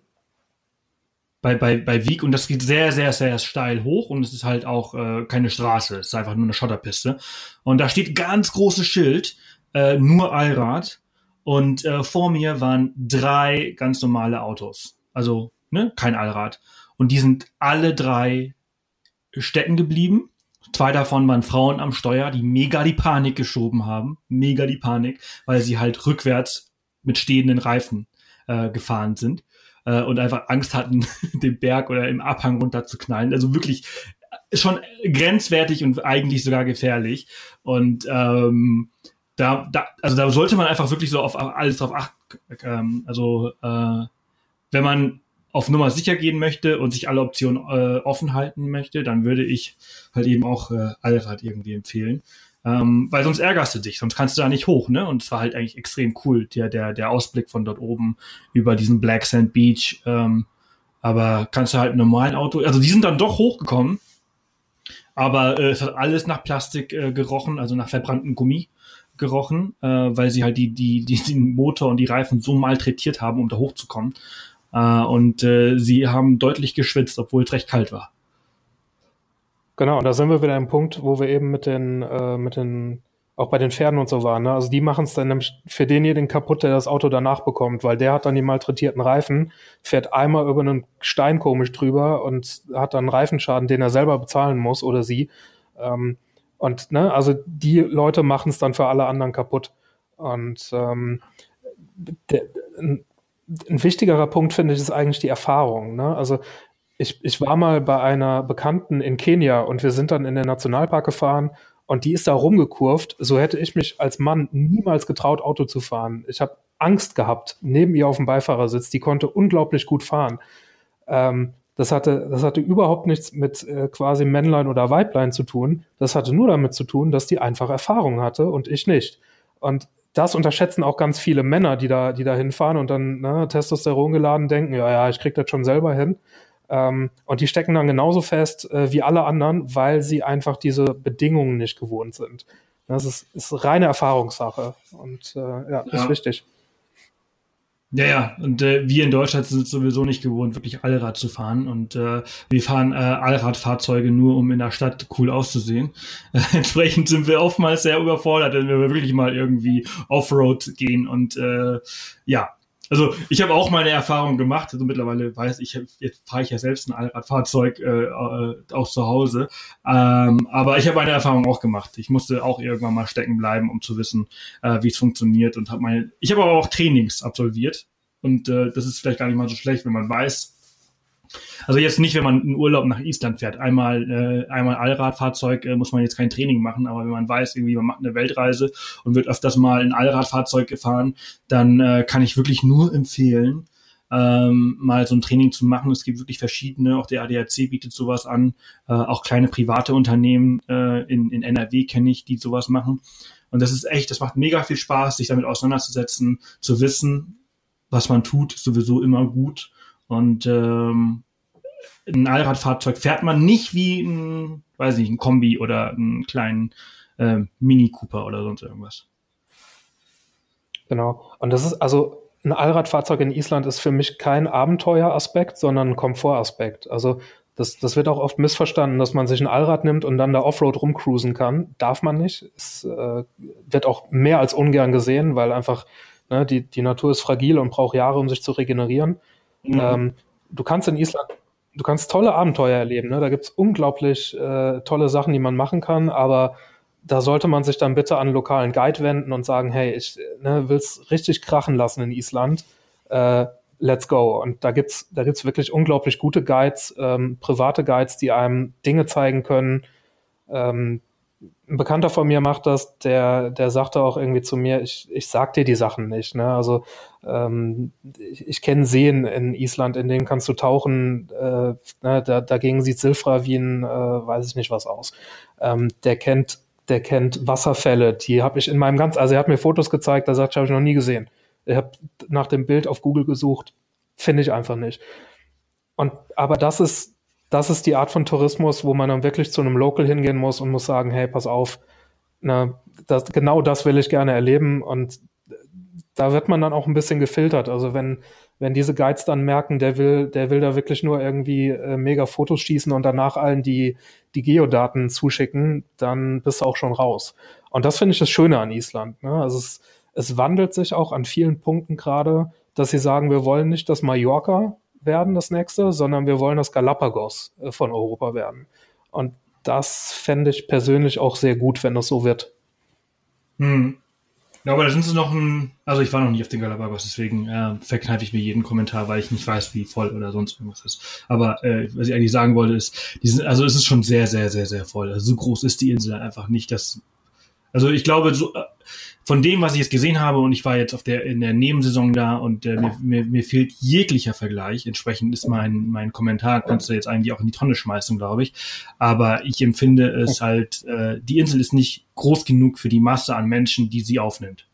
C: Bei Wiek, und das geht sehr, sehr, sehr steil hoch und es ist halt auch keine Straße, es ist einfach nur eine Schotterpiste. Und da steht ganz großes Schild, nur Allrad. Und vor mir waren 3 ganz normale Autos. Also, kein Allrad. Und die sind alle 3 stecken geblieben. 2 davon waren Frauen am Steuer, die mega die Panik geschoben haben. Mega die Panik, weil sie halt rückwärts mit stehenden Reifen gefahren sind und einfach Angst hatten, den Berg oder im Abhang runter zu knallen. Also wirklich schon grenzwertig und eigentlich sogar gefährlich. Und da sollte man einfach wirklich so auf alles drauf achten. Wenn man auf Nummer sicher gehen möchte und sich alle Optionen offen halten möchte, dann würde ich halt eben auch Allrad irgendwie empfehlen. Weil sonst ärgerst du dich, sonst kannst du da nicht hoch, ne? Und es war halt eigentlich extrem cool, der Ausblick von dort oben über diesen Black Sand Beach. Aber kannst du halt ein normalen Auto, also die sind dann doch hochgekommen, aber es hat alles nach Plastik gerochen, also nach verbranntem Gummi gerochen, weil sie halt den Motor und die Reifen so malträtiert haben, um da hochzukommen. Und sie haben deutlich geschwitzt, obwohl es recht kalt war.
A: Genau, da sind wir wieder am Punkt, wo wir eben mit den auch bei den Pferden und so waren. Ne? Also die machen es dann nämlich für denjenigen kaputt, der das Auto danach bekommt, weil der hat dann die malträtierten Reifen, fährt einmal über einen Stein komisch drüber und hat dann einen Reifenschaden, den er selber bezahlen muss oder sie. Also die Leute machen es dann für alle anderen kaputt. Und ein wichtigerer Punkt, finde ich, ist eigentlich die Erfahrung. Ne? Also ich war mal bei einer Bekannten in Kenia und wir sind dann in den Nationalpark gefahren und die ist da rumgekurvt. So hätte ich mich als Mann niemals getraut, Auto zu fahren. Ich habe Angst gehabt, neben ihr auf dem Beifahrersitz. Die konnte unglaublich gut fahren. Das hatte überhaupt nichts mit quasi Männlein oder Weiblein zu tun. Das hatte nur damit zu tun, dass die einfach Erfahrung hatte und ich nicht. Und das unterschätzen auch ganz viele Männer, die da hinfahren und dann Testosteron geladen denken, ja, ich krieg das schon selber hin. Und die stecken dann genauso fest wie alle anderen, weil sie einfach diese Bedingungen nicht gewohnt sind. Das ist reine Erfahrungssache und ist wichtig.
C: Ja, und wir in Deutschland sind sowieso nicht gewohnt, wirklich Allrad zu fahren. Und wir fahren Allradfahrzeuge nur, um in der Stadt cool auszusehen. Entsprechend sind wir oftmals sehr überfordert, wenn wir wirklich mal irgendwie Offroad gehen. Und also ich habe auch meine Erfahrung gemacht. Also mittlerweile jetzt fahre ich ja selbst ein Allradfahrzeug auch zu Hause. Aber ich habe meine Erfahrung auch gemacht. Ich musste auch irgendwann mal stecken bleiben, um zu wissen, wie es funktioniert. Und ich habe aber auch Trainings absolviert. Und das ist vielleicht gar nicht mal so schlecht, wenn man weiß. Also jetzt nicht, wenn man in Urlaub nach Island fährt. Einmal Allradfahrzeug muss man jetzt kein Training machen, aber wenn man weiß, irgendwie man macht eine Weltreise und wird öfters mal ein Allradfahrzeug gefahren, dann kann ich wirklich nur empfehlen, mal so ein Training zu machen. Es gibt wirklich verschiedene, auch der ADAC bietet sowas an, auch kleine private Unternehmen in NRW kenne ich, die sowas machen. Und das macht mega viel Spaß, sich damit auseinanderzusetzen, zu wissen, was man tut, ist sowieso immer gut. Und ein Allradfahrzeug fährt man nicht wie ein Kombi oder einen kleinen Mini Cooper oder sonst irgendwas.
A: Genau. Und das ist also ein Allradfahrzeug in Island ist für mich kein Abenteueraspekt, sondern ein Komfortaspekt. Also das wird auch oft missverstanden, dass man sich ein Allrad nimmt und dann da Offroad rumcruisen kann. Darf man nicht. Es wird auch mehr als ungern gesehen, weil einfach die Natur ist fragil und braucht Jahre, um sich zu regenerieren. Mhm. Du kannst in Island tolle Abenteuer erleben. Ne? Da gibt's unglaublich tolle Sachen, die man machen kann, aber da sollte man sich dann bitte an einen lokalen Guide wenden und sagen, hey, ich will's richtig krachen lassen in Island. Let's go. Und da gibt's wirklich unglaublich gute Guides, private Guides, die einem Dinge zeigen können. Ein Bekannter von mir macht das, der sagte auch irgendwie zu mir, ich sag dir die Sachen nicht. Ne? Also ich kenne Seen in Island, in denen kannst du tauchen. Dagegen sieht Silfravin, weiß ich nicht was aus. Der kennt Wasserfälle, die habe ich er hat mir Fotos gezeigt, da sagt, habe ich noch nie gesehen. Ich habe nach dem Bild auf Google gesucht, finde ich einfach nicht. Aber das ist die Art von Tourismus, wo man dann wirklich zu einem Local hingehen muss und muss sagen, hey, pass auf, genau das will ich gerne erleben. Und da wird man dann auch ein bisschen gefiltert. Also wenn diese Guides dann merken, der will da wirklich nur irgendwie mega Fotos schießen und danach allen die Geodaten zuschicken, dann bist du auch schon raus. Und das finde ich das Schöne an Island. Ne? Also es wandelt sich auch an vielen Punkten gerade, dass sie sagen, wir wollen nicht das Mallorca werden, das nächste, sondern wir wollen das Galapagos von Europa werden. Und das fände ich persönlich auch sehr gut, wenn das so wird.
C: Ja, aber da sind sie also ich war noch nicht auf den Galapagos, deswegen verkneife ich mir jeden Kommentar, weil ich nicht weiß, wie voll oder sonst irgendwas ist. Aber was ich eigentlich sagen wollte ist, es ist schon sehr, sehr, sehr, sehr voll. Also so groß ist die Insel einfach nicht, also ich glaube, von dem, was ich jetzt gesehen habe, und ich war jetzt in der Nebensaison da und mir fehlt jeglicher Vergleich. Entsprechend ist mein Kommentar, kannst du jetzt eigentlich auch in die Tonne schmeißen, glaube ich. Aber ich empfinde es halt, die Insel ist nicht groß genug für die Masse an Menschen, die sie aufnimmt.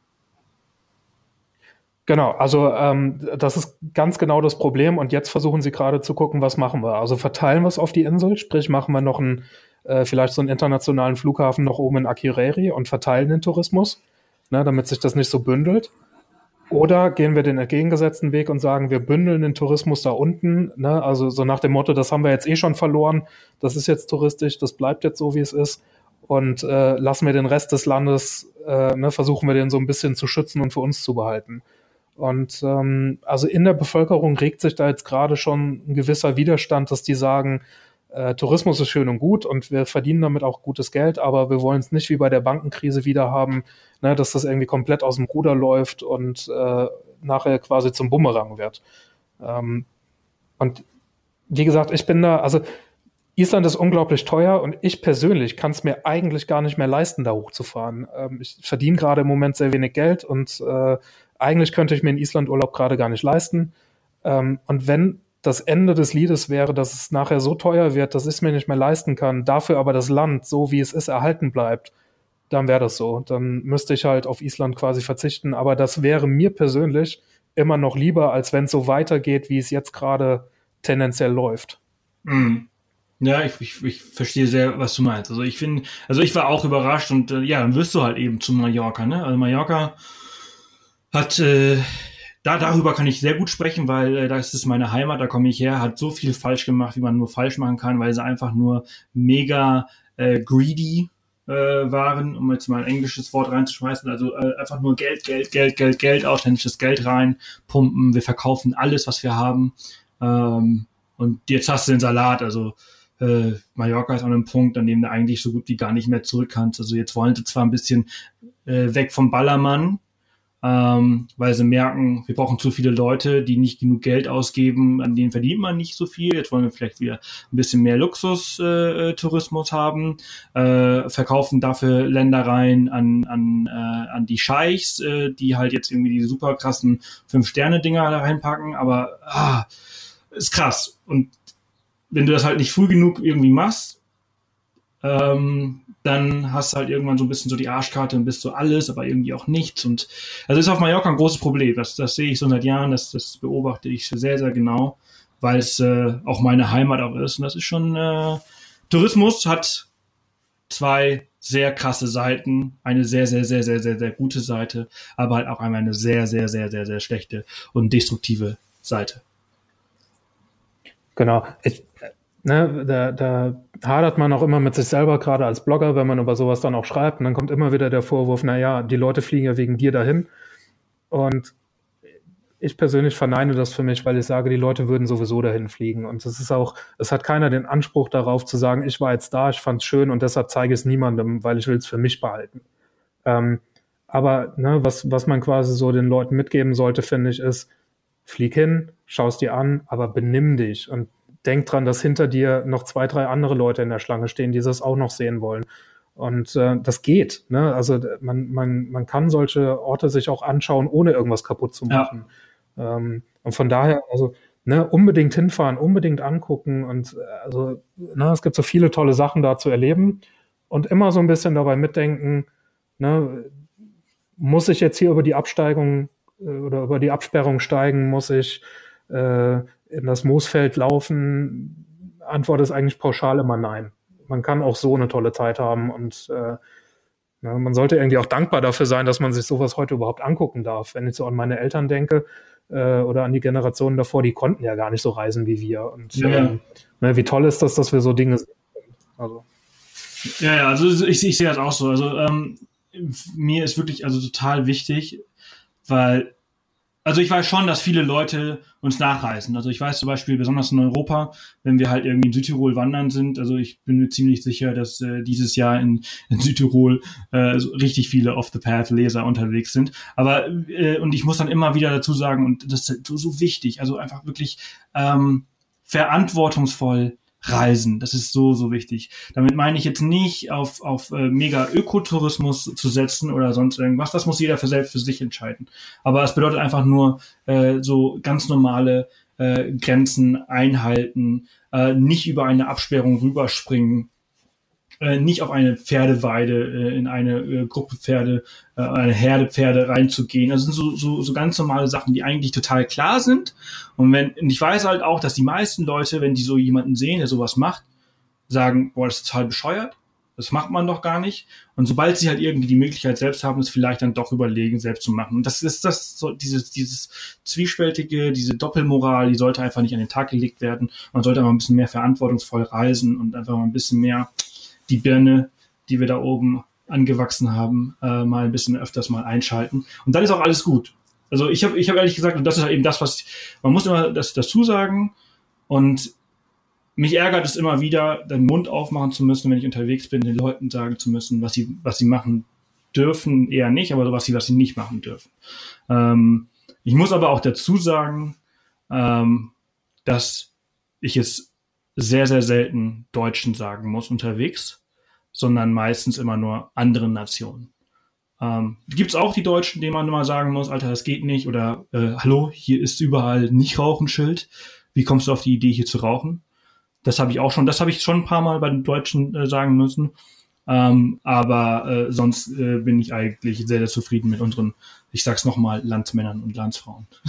A: Genau, also das ist ganz genau das Problem und jetzt versuchen sie gerade zu gucken, was machen wir. Also verteilen wir es auf die Insel, sprich machen wir noch vielleicht so einen internationalen Flughafen noch oben in Akureyri und verteilen den Tourismus, damit sich das nicht so bündelt. Oder gehen wir den entgegengesetzten Weg und sagen, wir bündeln den Tourismus da unten, also so nach dem Motto, das haben wir jetzt eh schon verloren, das ist jetzt touristisch, das bleibt jetzt so, wie es ist und lassen wir den Rest des Landes, versuchen wir den so ein bisschen zu schützen und für uns zu behalten. Und also in der Bevölkerung regt sich da jetzt gerade schon ein gewisser Widerstand, dass die sagen, Tourismus ist schön und gut und wir verdienen damit auch gutes Geld, aber wir wollen es nicht wie bei der Bankenkrise wieder haben, dass das irgendwie komplett aus dem Ruder läuft und nachher quasi zum Bumerang wird. Und wie gesagt, also Island ist unglaublich teuer und ich persönlich kann es mir eigentlich gar nicht mehr leisten, da hochzufahren. Ich verdiene gerade im Moment sehr wenig Geld und eigentlich könnte ich mir einen Island-Urlaub gerade gar nicht leisten. Und wenn das Ende des Liedes wäre, dass es nachher so teuer wird, dass ich es mir nicht mehr leisten kann, dafür aber das Land, so wie es ist, erhalten bleibt, dann wäre das so. Dann müsste ich halt auf Island quasi verzichten. Aber das wäre mir persönlich immer noch lieber, als wenn es so weitergeht, wie es jetzt gerade tendenziell läuft.
C: Mhm. Ja, ich verstehe sehr, was du meinst. Also ich war auch überrascht und dann wirst du halt eben zu Mallorca, ne? Also Mallorca hat, darüber kann ich sehr gut sprechen, weil das ist meine Heimat, da komme ich her, hat so viel falsch gemacht, wie man nur falsch machen kann, weil sie einfach nur mega greedy waren, um jetzt mal ein englisches Wort reinzuschmeißen, also einfach nur Geld, authentisches Geld rein, pumpen, wir verkaufen alles, was wir haben, und jetzt hast du den Salat, also Mallorca ist an einem Punkt, an dem du eigentlich so gut wie gar nicht mehr zurück kannst. Also jetzt wollen sie zwar ein bisschen weg vom Ballermann, weil sie merken, wir brauchen zu viele Leute, die nicht genug Geld ausgeben, an denen verdient man nicht so viel. Jetzt wollen wir vielleicht wieder ein bisschen mehr Luxus-Tourismus haben, verkaufen dafür Ländereien an die Scheichs, die halt jetzt irgendwie die super krassen 5-Sterne-Dinger da reinpacken, aber ist krass. Und wenn du das halt nicht früh genug irgendwie machst, dann hast du halt irgendwann so ein bisschen so die Arschkarte und bist so alles, aber irgendwie auch nichts. Und also ist auf Mallorca ein großes Problem. Das sehe ich so seit Jahren, das beobachte ich sehr, sehr genau, weil es auch meine Heimat auch ist. Und das ist schon, Tourismus hat 2 sehr krasse Seiten, eine sehr, sehr, sehr, sehr, sehr, sehr gute Seite, aber halt auch einmal eine sehr, sehr, sehr, sehr, sehr schlechte und destruktive Seite.
A: Genau. Da hadert man auch immer mit sich selber, gerade als Blogger, wenn man über sowas dann auch schreibt. Und dann kommt immer wieder der Vorwurf, naja, die Leute fliegen ja wegen dir dahin. Und ich persönlich verneine das für mich, weil ich sage, die Leute würden sowieso dahin fliegen. Und es hat keiner den Anspruch darauf zu sagen, ich war jetzt da, ich fand's schön und deshalb zeige ich es niemandem, weil ich will es für mich behalten. Aber was man quasi so den Leuten mitgeben sollte, finde ich, ist, flieg hin, schau es dir an, aber benimm dich und denk dran, dass hinter dir noch 2, 3 andere Leute in der Schlange stehen, die das auch noch sehen wollen. Und das geht. Ne? Also man kann solche Orte sich auch anschauen, ohne irgendwas kaputt zu machen. Ja. Und von daher, also unbedingt hinfahren, unbedingt angucken. Und es gibt so viele tolle Sachen da zu erleben. Und immer so ein bisschen dabei mitdenken, muss ich jetzt hier über die Absteigung oder über die Absperrung steigen, muss ich in das Moosfeld laufen? Antwort ist eigentlich pauschal immer nein. Man kann auch so eine tolle Zeit haben und man sollte irgendwie auch dankbar dafür sein, dass man sich sowas heute überhaupt angucken darf. Wenn ich so an meine Eltern denke oder an die Generationen davor, die konnten ja gar nicht so reisen wie wir. Und wie toll ist das, dass wir so Dinge sehen können. Also.
C: Ja, also ich sehe das auch so. Also mir ist wirklich total wichtig, weil ich weiß schon, dass viele Leute uns nachreisen. Also ich weiß zum Beispiel, besonders in Europa, wenn wir halt irgendwie in Südtirol wandern sind, also ich bin mir ziemlich sicher, dass dieses Jahr in Südtirol richtig viele Off-the-Path-Leser unterwegs sind. Aber und ich muss dann immer wieder dazu sagen, und das ist so wichtig, also einfach wirklich verantwortungsvoll reisen. Das ist so, so wichtig. Damit meine ich jetzt nicht auf mega Ökotourismus zu setzen oder sonst irgendwas. Das muss jeder selbst für sich entscheiden. Aber es bedeutet einfach nur so ganz normale Grenzen einhalten, nicht über eine Absperrung rüberspringen, nicht auf eine Pferdeweide, in eine Gruppe Pferde, eine Herde Pferde reinzugehen. Das sind so ganz normale Sachen, die eigentlich total klar sind. Und ich weiß halt auch, dass die meisten Leute, wenn die so jemanden sehen, der sowas macht, sagen, boah, das ist total bescheuert. Das macht man doch gar nicht. Und sobald sie halt irgendwie die Möglichkeit selbst haben, es vielleicht dann doch überlegen, selbst zu machen. Und das ist dieses zwiespältige, diese Doppelmoral, die sollte einfach nicht an den Tag gelegt werden. Man sollte aber ein bisschen mehr verantwortungsvoll reisen und einfach mal ein bisschen mehr die Birne, die wir da oben angewachsen haben, mal ein bisschen öfters mal einschalten. Und dann ist auch alles gut. Also ich hab ehrlich gesagt, und das ist halt eben das, was man muss immer das dazu sagen. Und mich ärgert es immer wieder, den Mund aufmachen zu müssen, wenn ich unterwegs bin, den Leuten sagen zu müssen, was sie machen dürfen, eher nicht, aber was sie nicht machen dürfen. Ich muss aber auch dazu sagen, dass ich es sehr, sehr selten Deutschen sagen muss unterwegs, sondern meistens immer nur anderen Nationen. Gibt's auch die Deutschen, denen man immer sagen muss, Alter, das geht nicht, oder hallo, hier ist überall Nicht-Rauchen-Schild. Wie kommst du auf die Idee, hier zu rauchen? Das habe ich schon ein paar Mal bei den Deutschen sagen müssen. Aber sonst bin ich eigentlich sehr, sehr zufrieden mit unseren, ich sag's nochmal, Landsmännern und Landsfrauen.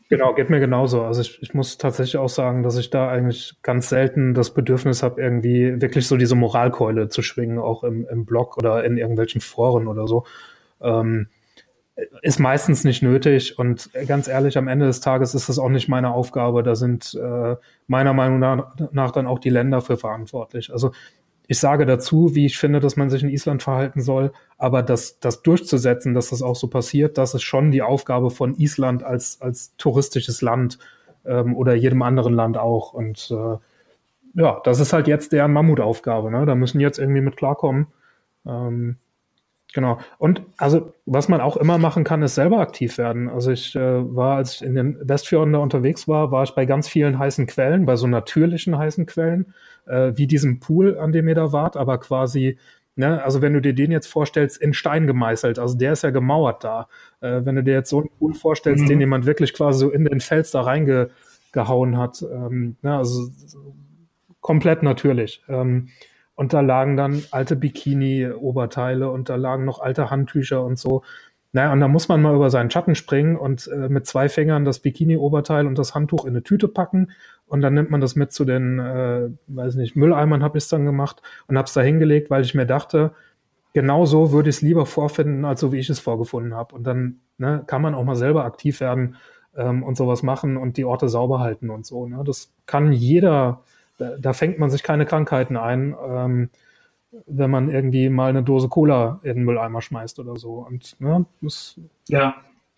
A: Genau, geht mir genauso. Also ich muss tatsächlich auch sagen, dass ich da eigentlich ganz selten das Bedürfnis habe, irgendwie wirklich so diese Moralkeule zu schwingen, auch im Blog oder in irgendwelchen Foren oder so. Ähm, Ist meistens nicht nötig und ganz ehrlich, am Ende des Tages ist das auch nicht meine Aufgabe. Da sind meiner Meinung nach dann auch die Länder für verantwortlich. Also ich sage dazu, wie ich finde, dass man sich in Island verhalten soll, aber das durchzusetzen, dass das auch so passiert, das ist schon die Aufgabe von Island als touristisches Land oder jedem anderen Land auch. Und ja, das ist halt jetzt deren Mammutaufgabe. Ne? Da müssen die jetzt irgendwie mit klarkommen. Ähm, Genau. Und also, was man auch immer machen kann, ist selber aktiv werden. Also ich war, als ich in den Westfjorden da unterwegs war ich bei ganz vielen heißen Quellen, bei so natürlichen heißen Quellen, wie diesem Pool, an dem ihr da wart, aber quasi, ne, also wenn du dir den jetzt vorstellst, in Stein gemeißelt, also der ist ja gemauert da. Wenn du dir jetzt so einen Pool vorstellst, den jemand wirklich quasi so in den Fels da reingehauen hat, ne, also komplett natürlich. Und da lagen dann alte Bikini-Oberteile und da lagen noch alte Handtücher und so. Naja, und da muss man mal über seinen Schatten springen und mit 2 Fingern das Bikini-Oberteil und das Handtuch in eine Tüte packen. Und dann nimmt man das mit zu den, weiß nicht, Mülleimern habe ich es dann gemacht und habe es da hingelegt, weil ich mir dachte, genau so würde ich es lieber vorfinden, als so wie ich es vorgefunden habe. Und dann ne, kann man auch mal selber aktiv werden und sowas machen und die Orte sauber halten und so. Ne? Das kann jeder. Da fängt man sich keine Krankheiten ein, wenn man irgendwie mal eine Dose Cola in den Mülleimer schmeißt oder so. Und ne,
C: Ja,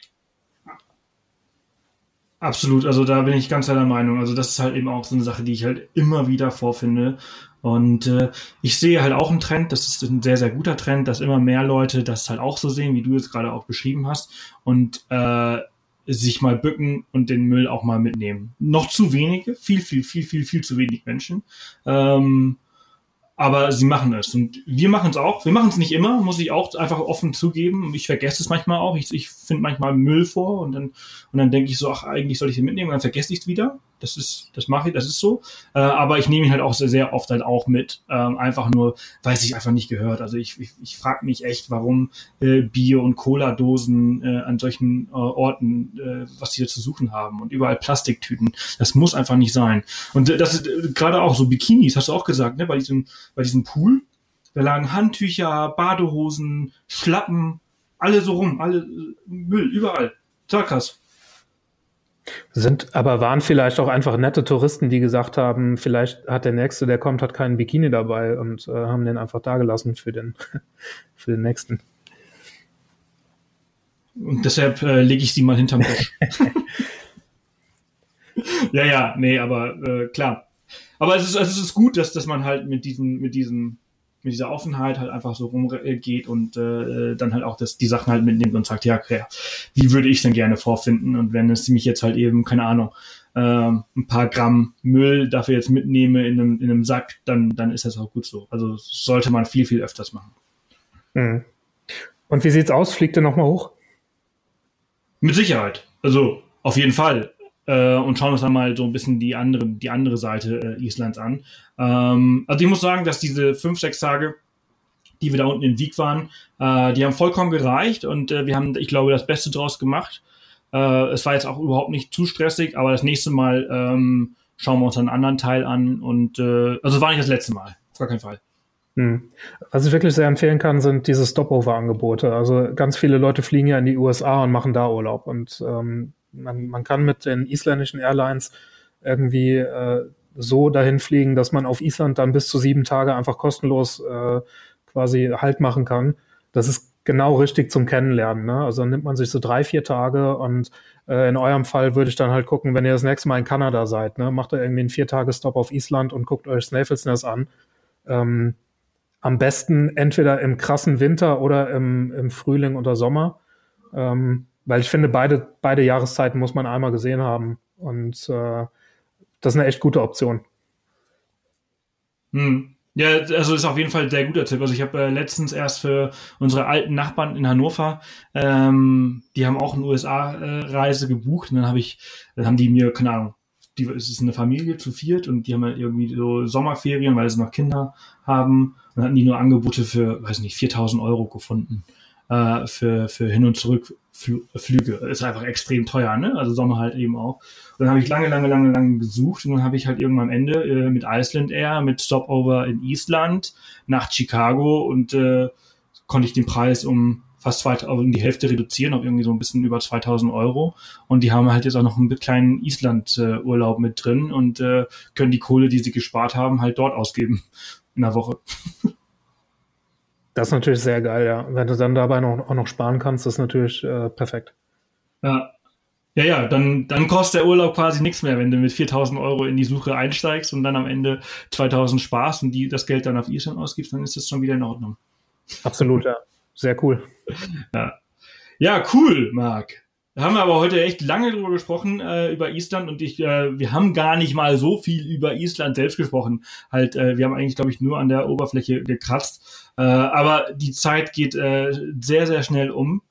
C: absolut. Also da bin ich ganz deiner Meinung. Also das ist halt eben auch so eine Sache, die ich halt immer wieder vorfinde. Und ich sehe halt auch einen Trend, das ist ein sehr, sehr guter Trend, dass immer mehr Leute das halt auch so sehen, wie du es gerade auch beschrieben hast. Und sich mal bücken und den Müll auch mal mitnehmen. Noch zu wenige, viel zu wenig Menschen. Aber sie machen es. Und wir machen es auch. Wir machen es nicht immer, muss ich auch einfach offen zugeben. Ich vergesse es manchmal auch. Ich finde manchmal Müll vor und dann denke ich so, ach, eigentlich soll ich den mitnehmen und dann vergesse ich es wieder. Das mache ich, das ist so. Aber ich nehme ihn halt auch sehr, sehr oft halt auch mit. Einfach nur, weil es sich einfach nicht gehört. Also ich frage mich echt, warum Bier- und Cola-Dosen an solchen Orten, was die da zu suchen haben. Und überall Plastiktüten. Das muss einfach nicht sein. Und das ist gerade auch so Bikinis, hast du auch gesagt, ne? Bei diesem Pool, da lagen Handtücher, Badehosen, Schlappen, alle so rum, alle Müll, überall. Total krass.
A: waren vielleicht auch einfach nette Touristen, die gesagt haben, vielleicht hat der Nächste, der kommt, hat keinen Bikini dabei und haben den einfach da gelassen für den Nächsten.
C: Und deshalb lege ich sie mal hinterm Busch. Ja, nee, aber klar. Aber es ist gut, dass man halt mit dieser Offenheit halt einfach so rumgeht und dann halt auch die Sachen halt mitnimmt und sagt, ja, okay, wie würde ich denn gerne vorfinden? Und wenn es mich jetzt halt eben, keine Ahnung, ein paar Gramm Müll dafür jetzt mitnehme in einem Sack, dann ist das auch gut so. Also sollte man viel öfters machen.
A: Mhm. Und wie sieht's aus? Fliegt ihr nochmal hoch?
C: Mit Sicherheit. Also auf jeden Fall. Und schauen uns dann mal so ein bisschen die andere Seite Islands an. Also ich muss sagen, dass diese 5-6 Tage, die wir da unten in Vík waren, die haben vollkommen gereicht und wir haben, ich glaube, das Beste draus gemacht. Es war jetzt auch überhaupt nicht zu stressig, aber das nächste Mal schauen wir uns einen anderen Teil an und also war nicht das letzte Mal, auf gar keinen Fall.
A: Was ich wirklich sehr empfehlen kann, sind diese Stopover-Angebote. Also ganz viele Leute fliegen ja in die USA und machen da Urlaub und man kann mit den isländischen Airlines irgendwie so dahin fliegen, dass man auf Island dann bis zu 7 Tage einfach kostenlos quasi Halt machen kann. Das ist genau richtig zum Kennenlernen. Ne? Also dann nimmt man sich so 3-4 Tage und in eurem Fall würde ich dann halt gucken, wenn ihr das nächste Mal in Kanada seid, ne? Macht ihr irgendwie einen 4-Tage-Stop auf Island und guckt euch Snæfellsnes an. Am besten entweder im krassen Winter oder im Frühling oder Sommer. Weil ich finde, beide Jahreszeiten muss man einmal gesehen haben. Und das ist eine echt gute Option.
C: Ja, also ist auf jeden Fall ein sehr guter Tipp. Also ich habe letztens erst für unsere alten Nachbarn in Hannover, die haben auch eine USA-Reise gebucht und dann haben die mir, keine Ahnung, es ist eine Familie zu 4 und die haben halt irgendwie so Sommerferien, weil sie noch Kinder haben und dann hatten die nur Angebote für, weiß nicht, 4.000 € gefunden. für Hin- und Zurückflüge. Ist einfach extrem teuer, ne? Also Sommer halt eben auch. Und dann habe ich lange gesucht und dann habe ich halt irgendwann am Ende mit Iceland Air, mit Stopover in Island nach Chicago und konnte ich den Preis um fast um die Hälfte reduzieren, auf irgendwie so ein bisschen über 2.000 Euro. Und die haben halt jetzt auch noch einen kleinen Island-Urlaub mit drin und können die Kohle, die sie gespart haben, halt dort ausgeben in der Woche.
A: Das ist natürlich sehr geil, ja. Wenn du dann dabei auch noch sparen kannst, ist natürlich perfekt.
C: Ja, dann kostet der Urlaub quasi nichts mehr, wenn du mit 4.000 Euro in die Suche einsteigst und dann am Ende 2.000 sparst und das Geld dann auf Island ausgibst, dann ist das schon wieder in Ordnung.
A: Absolut, ja. Sehr cool.
C: Ja, cool, Marc. Da haben wir aber heute echt lange drüber gesprochen, über Island und wir haben gar nicht mal so viel über Island selbst gesprochen. Halt, wir haben eigentlich, glaube ich, nur an der Oberfläche gekratzt. Aber die Zeit geht sehr, sehr schnell um.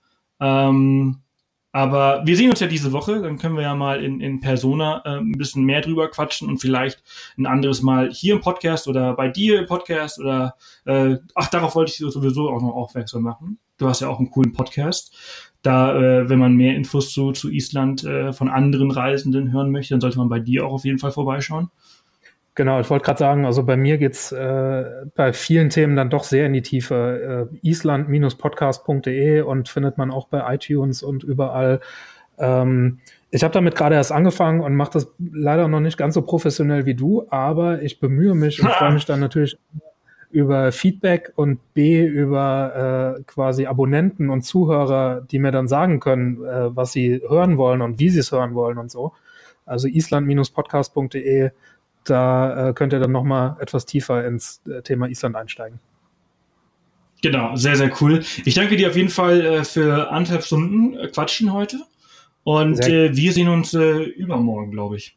C: Aber wir sehen uns ja diese Woche, dann können wir ja mal in Persona ein bisschen mehr drüber quatschen und vielleicht ein anderes Mal hier im Podcast oder bei dir im Podcast oder darauf wollte ich sowieso auch noch aufmerksam machen. Du hast ja auch einen coolen Podcast. Da, wenn man mehr Infos zu Island von anderen Reisenden hören möchte, dann sollte man bei dir auch auf jeden Fall vorbeischauen.
A: Genau, ich wollte gerade sagen, also bei mir geht's bei vielen Themen dann doch sehr in die Tiefe. Island-podcast.de und findet man auch bei iTunes und überall. Ich habe damit gerade erst angefangen und mache das leider noch nicht ganz so professionell wie du, aber ich bemühe mich und freue mich dann natürlich über Feedback und über quasi Abonnenten und Zuhörer, die mir dann sagen können, was sie hören wollen und wie sie es hören wollen und so. Also island-podcast.de, da könnt ihr dann nochmal etwas tiefer ins Thema Island einsteigen.
C: Genau, sehr, sehr cool. Ich danke dir auf jeden Fall für 1,5 Stunden Quatschen heute. Und wir sehen uns übermorgen, glaube ich.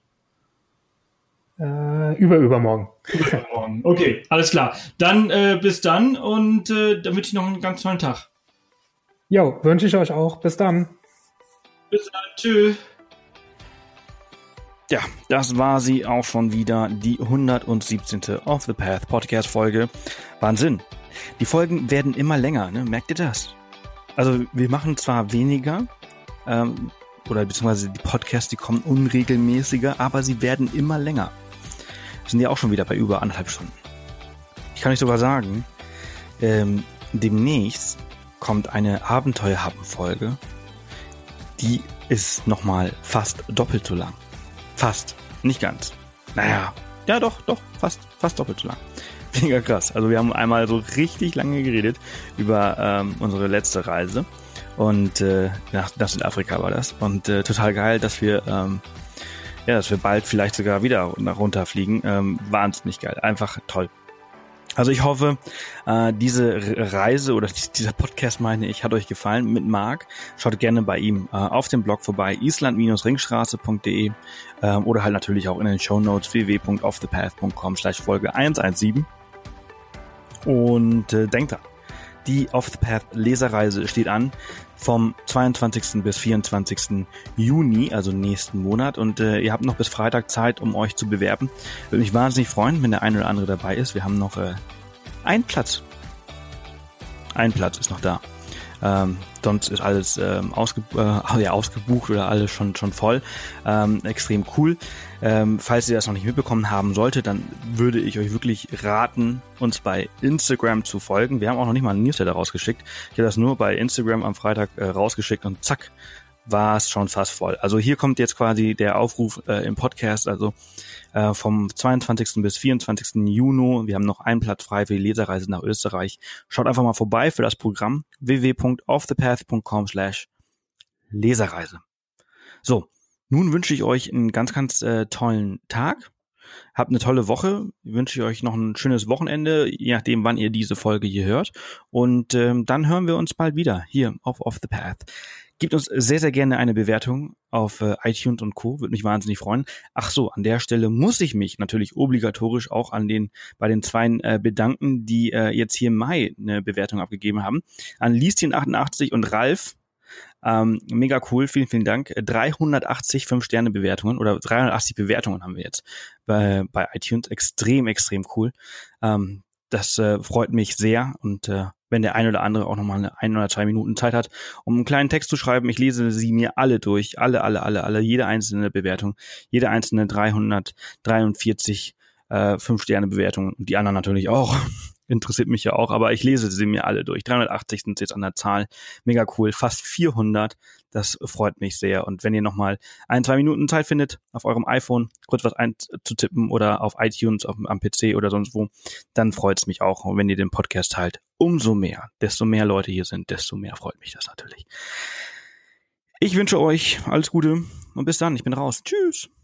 A: Übermorgen.
C: Okay, alles klar. Dann bis dann und dann wünsche ich noch einen ganz tollen Tag.
A: Jo, wünsche ich euch auch. Bis dann.
C: Bis dann. Tschüss.
B: Ja, das war sie auch schon wieder, die 117. Off the Path Podcast Folge. Wahnsinn. Die Folgen werden immer länger, ne? Merkt ihr das? Also wir machen zwar weniger, oder beziehungsweise die Podcasts, die kommen unregelmäßiger, aber sie werden immer länger. Wir sind ja auch schon wieder bei über 1,5 Stunden. Ich kann euch sogar sagen, demnächst kommt eine Abenteuerhappen-Folge, die ist nochmal fast doppelt so lang. Fast. Nicht ganz. Naja. Ja, doch. Fast doppelt so lang. Mega krass. Also wir haben einmal so richtig lange geredet über unsere letzte Reise. Und nach Südafrika war das. Und total geil, dass wir bald vielleicht sogar wieder nach runterfliegen. Wahnsinnig geil. Einfach toll. Also ich hoffe, diese Reise oder dieser Podcast, meine ich, hat euch gefallen mit Marc. Schaut gerne bei ihm auf dem Blog vorbei, island-ringstraße.de oder halt natürlich auch in den Shownotes www.offthepath.com/Folge 117. Und denkt dran, die Off the Path Leserreise steht an vom 22. bis 24. Juni, also nächsten Monat. Und ihr habt noch bis Freitag Zeit, um euch zu bewerben. Würde mich wahnsinnig freuen, wenn der eine oder andere dabei ist. Wir haben noch einen Platz. Ein Platz ist noch da. Sonst ist alles ausgebucht oder alles schon voll. Extrem cool. Falls ihr das noch nicht mitbekommen haben solltet, dann würde ich euch wirklich raten, uns bei Instagram zu folgen. Wir haben auch noch nicht mal einen Newsletter rausgeschickt. Ich habe das nur bei Instagram am Freitag rausgeschickt und zack, war es schon fast voll. Also hier kommt jetzt quasi der Aufruf im Podcast, also vom 22. bis 24. Juni. Wir haben noch einen Platz frei für die Leserreise nach Österreich. Schaut einfach mal vorbei für das Programm www.offthepath.com/Leserreise. So, nun wünsche ich euch einen ganz, ganz tollen Tag. Habt eine tolle Woche. Wünsche ich euch noch ein schönes Wochenende, je nachdem, wann ihr diese Folge hier hört. Und dann hören wir uns bald wieder hier auf Off the Path. Gebt uns sehr, sehr gerne eine Bewertung auf iTunes und Co. Würde mich wahnsinnig freuen. Ach so, an der Stelle muss ich mich natürlich obligatorisch auch bei den zwei bedanken, die jetzt hier im Mai eine Bewertung abgegeben haben. An Lieschen88 und Ralf. Mega cool, vielen, vielen Dank. 380 5-Sterne-Bewertungen oder 380 Bewertungen haben wir jetzt bei iTunes. Extrem, extrem cool. Das freut mich sehr und wenn der ein oder andere auch nochmal 1 oder 2 Minuten Zeit hat, um einen kleinen Text zu schreiben, ich lese sie mir alle durch, alle, jede einzelne Bewertung, jede einzelne 343 5-Sterne-Bewertungen und die anderen natürlich auch. Interessiert mich ja auch, aber ich lese sie mir alle durch. 380 sind jetzt an der Zahl. Mega cool. Fast 400. Das freut mich sehr. Und wenn ihr nochmal 1-2 Minuten Zeit findet, auf eurem iPhone kurz was einzutippen oder auf iTunes, am PC oder sonst wo, dann freut es mich auch. Und wenn ihr den Podcast teilt, umso mehr. Desto mehr Leute hier sind, desto mehr freut mich das natürlich. Ich wünsche euch alles Gute und bis dann. Ich bin raus. Tschüss.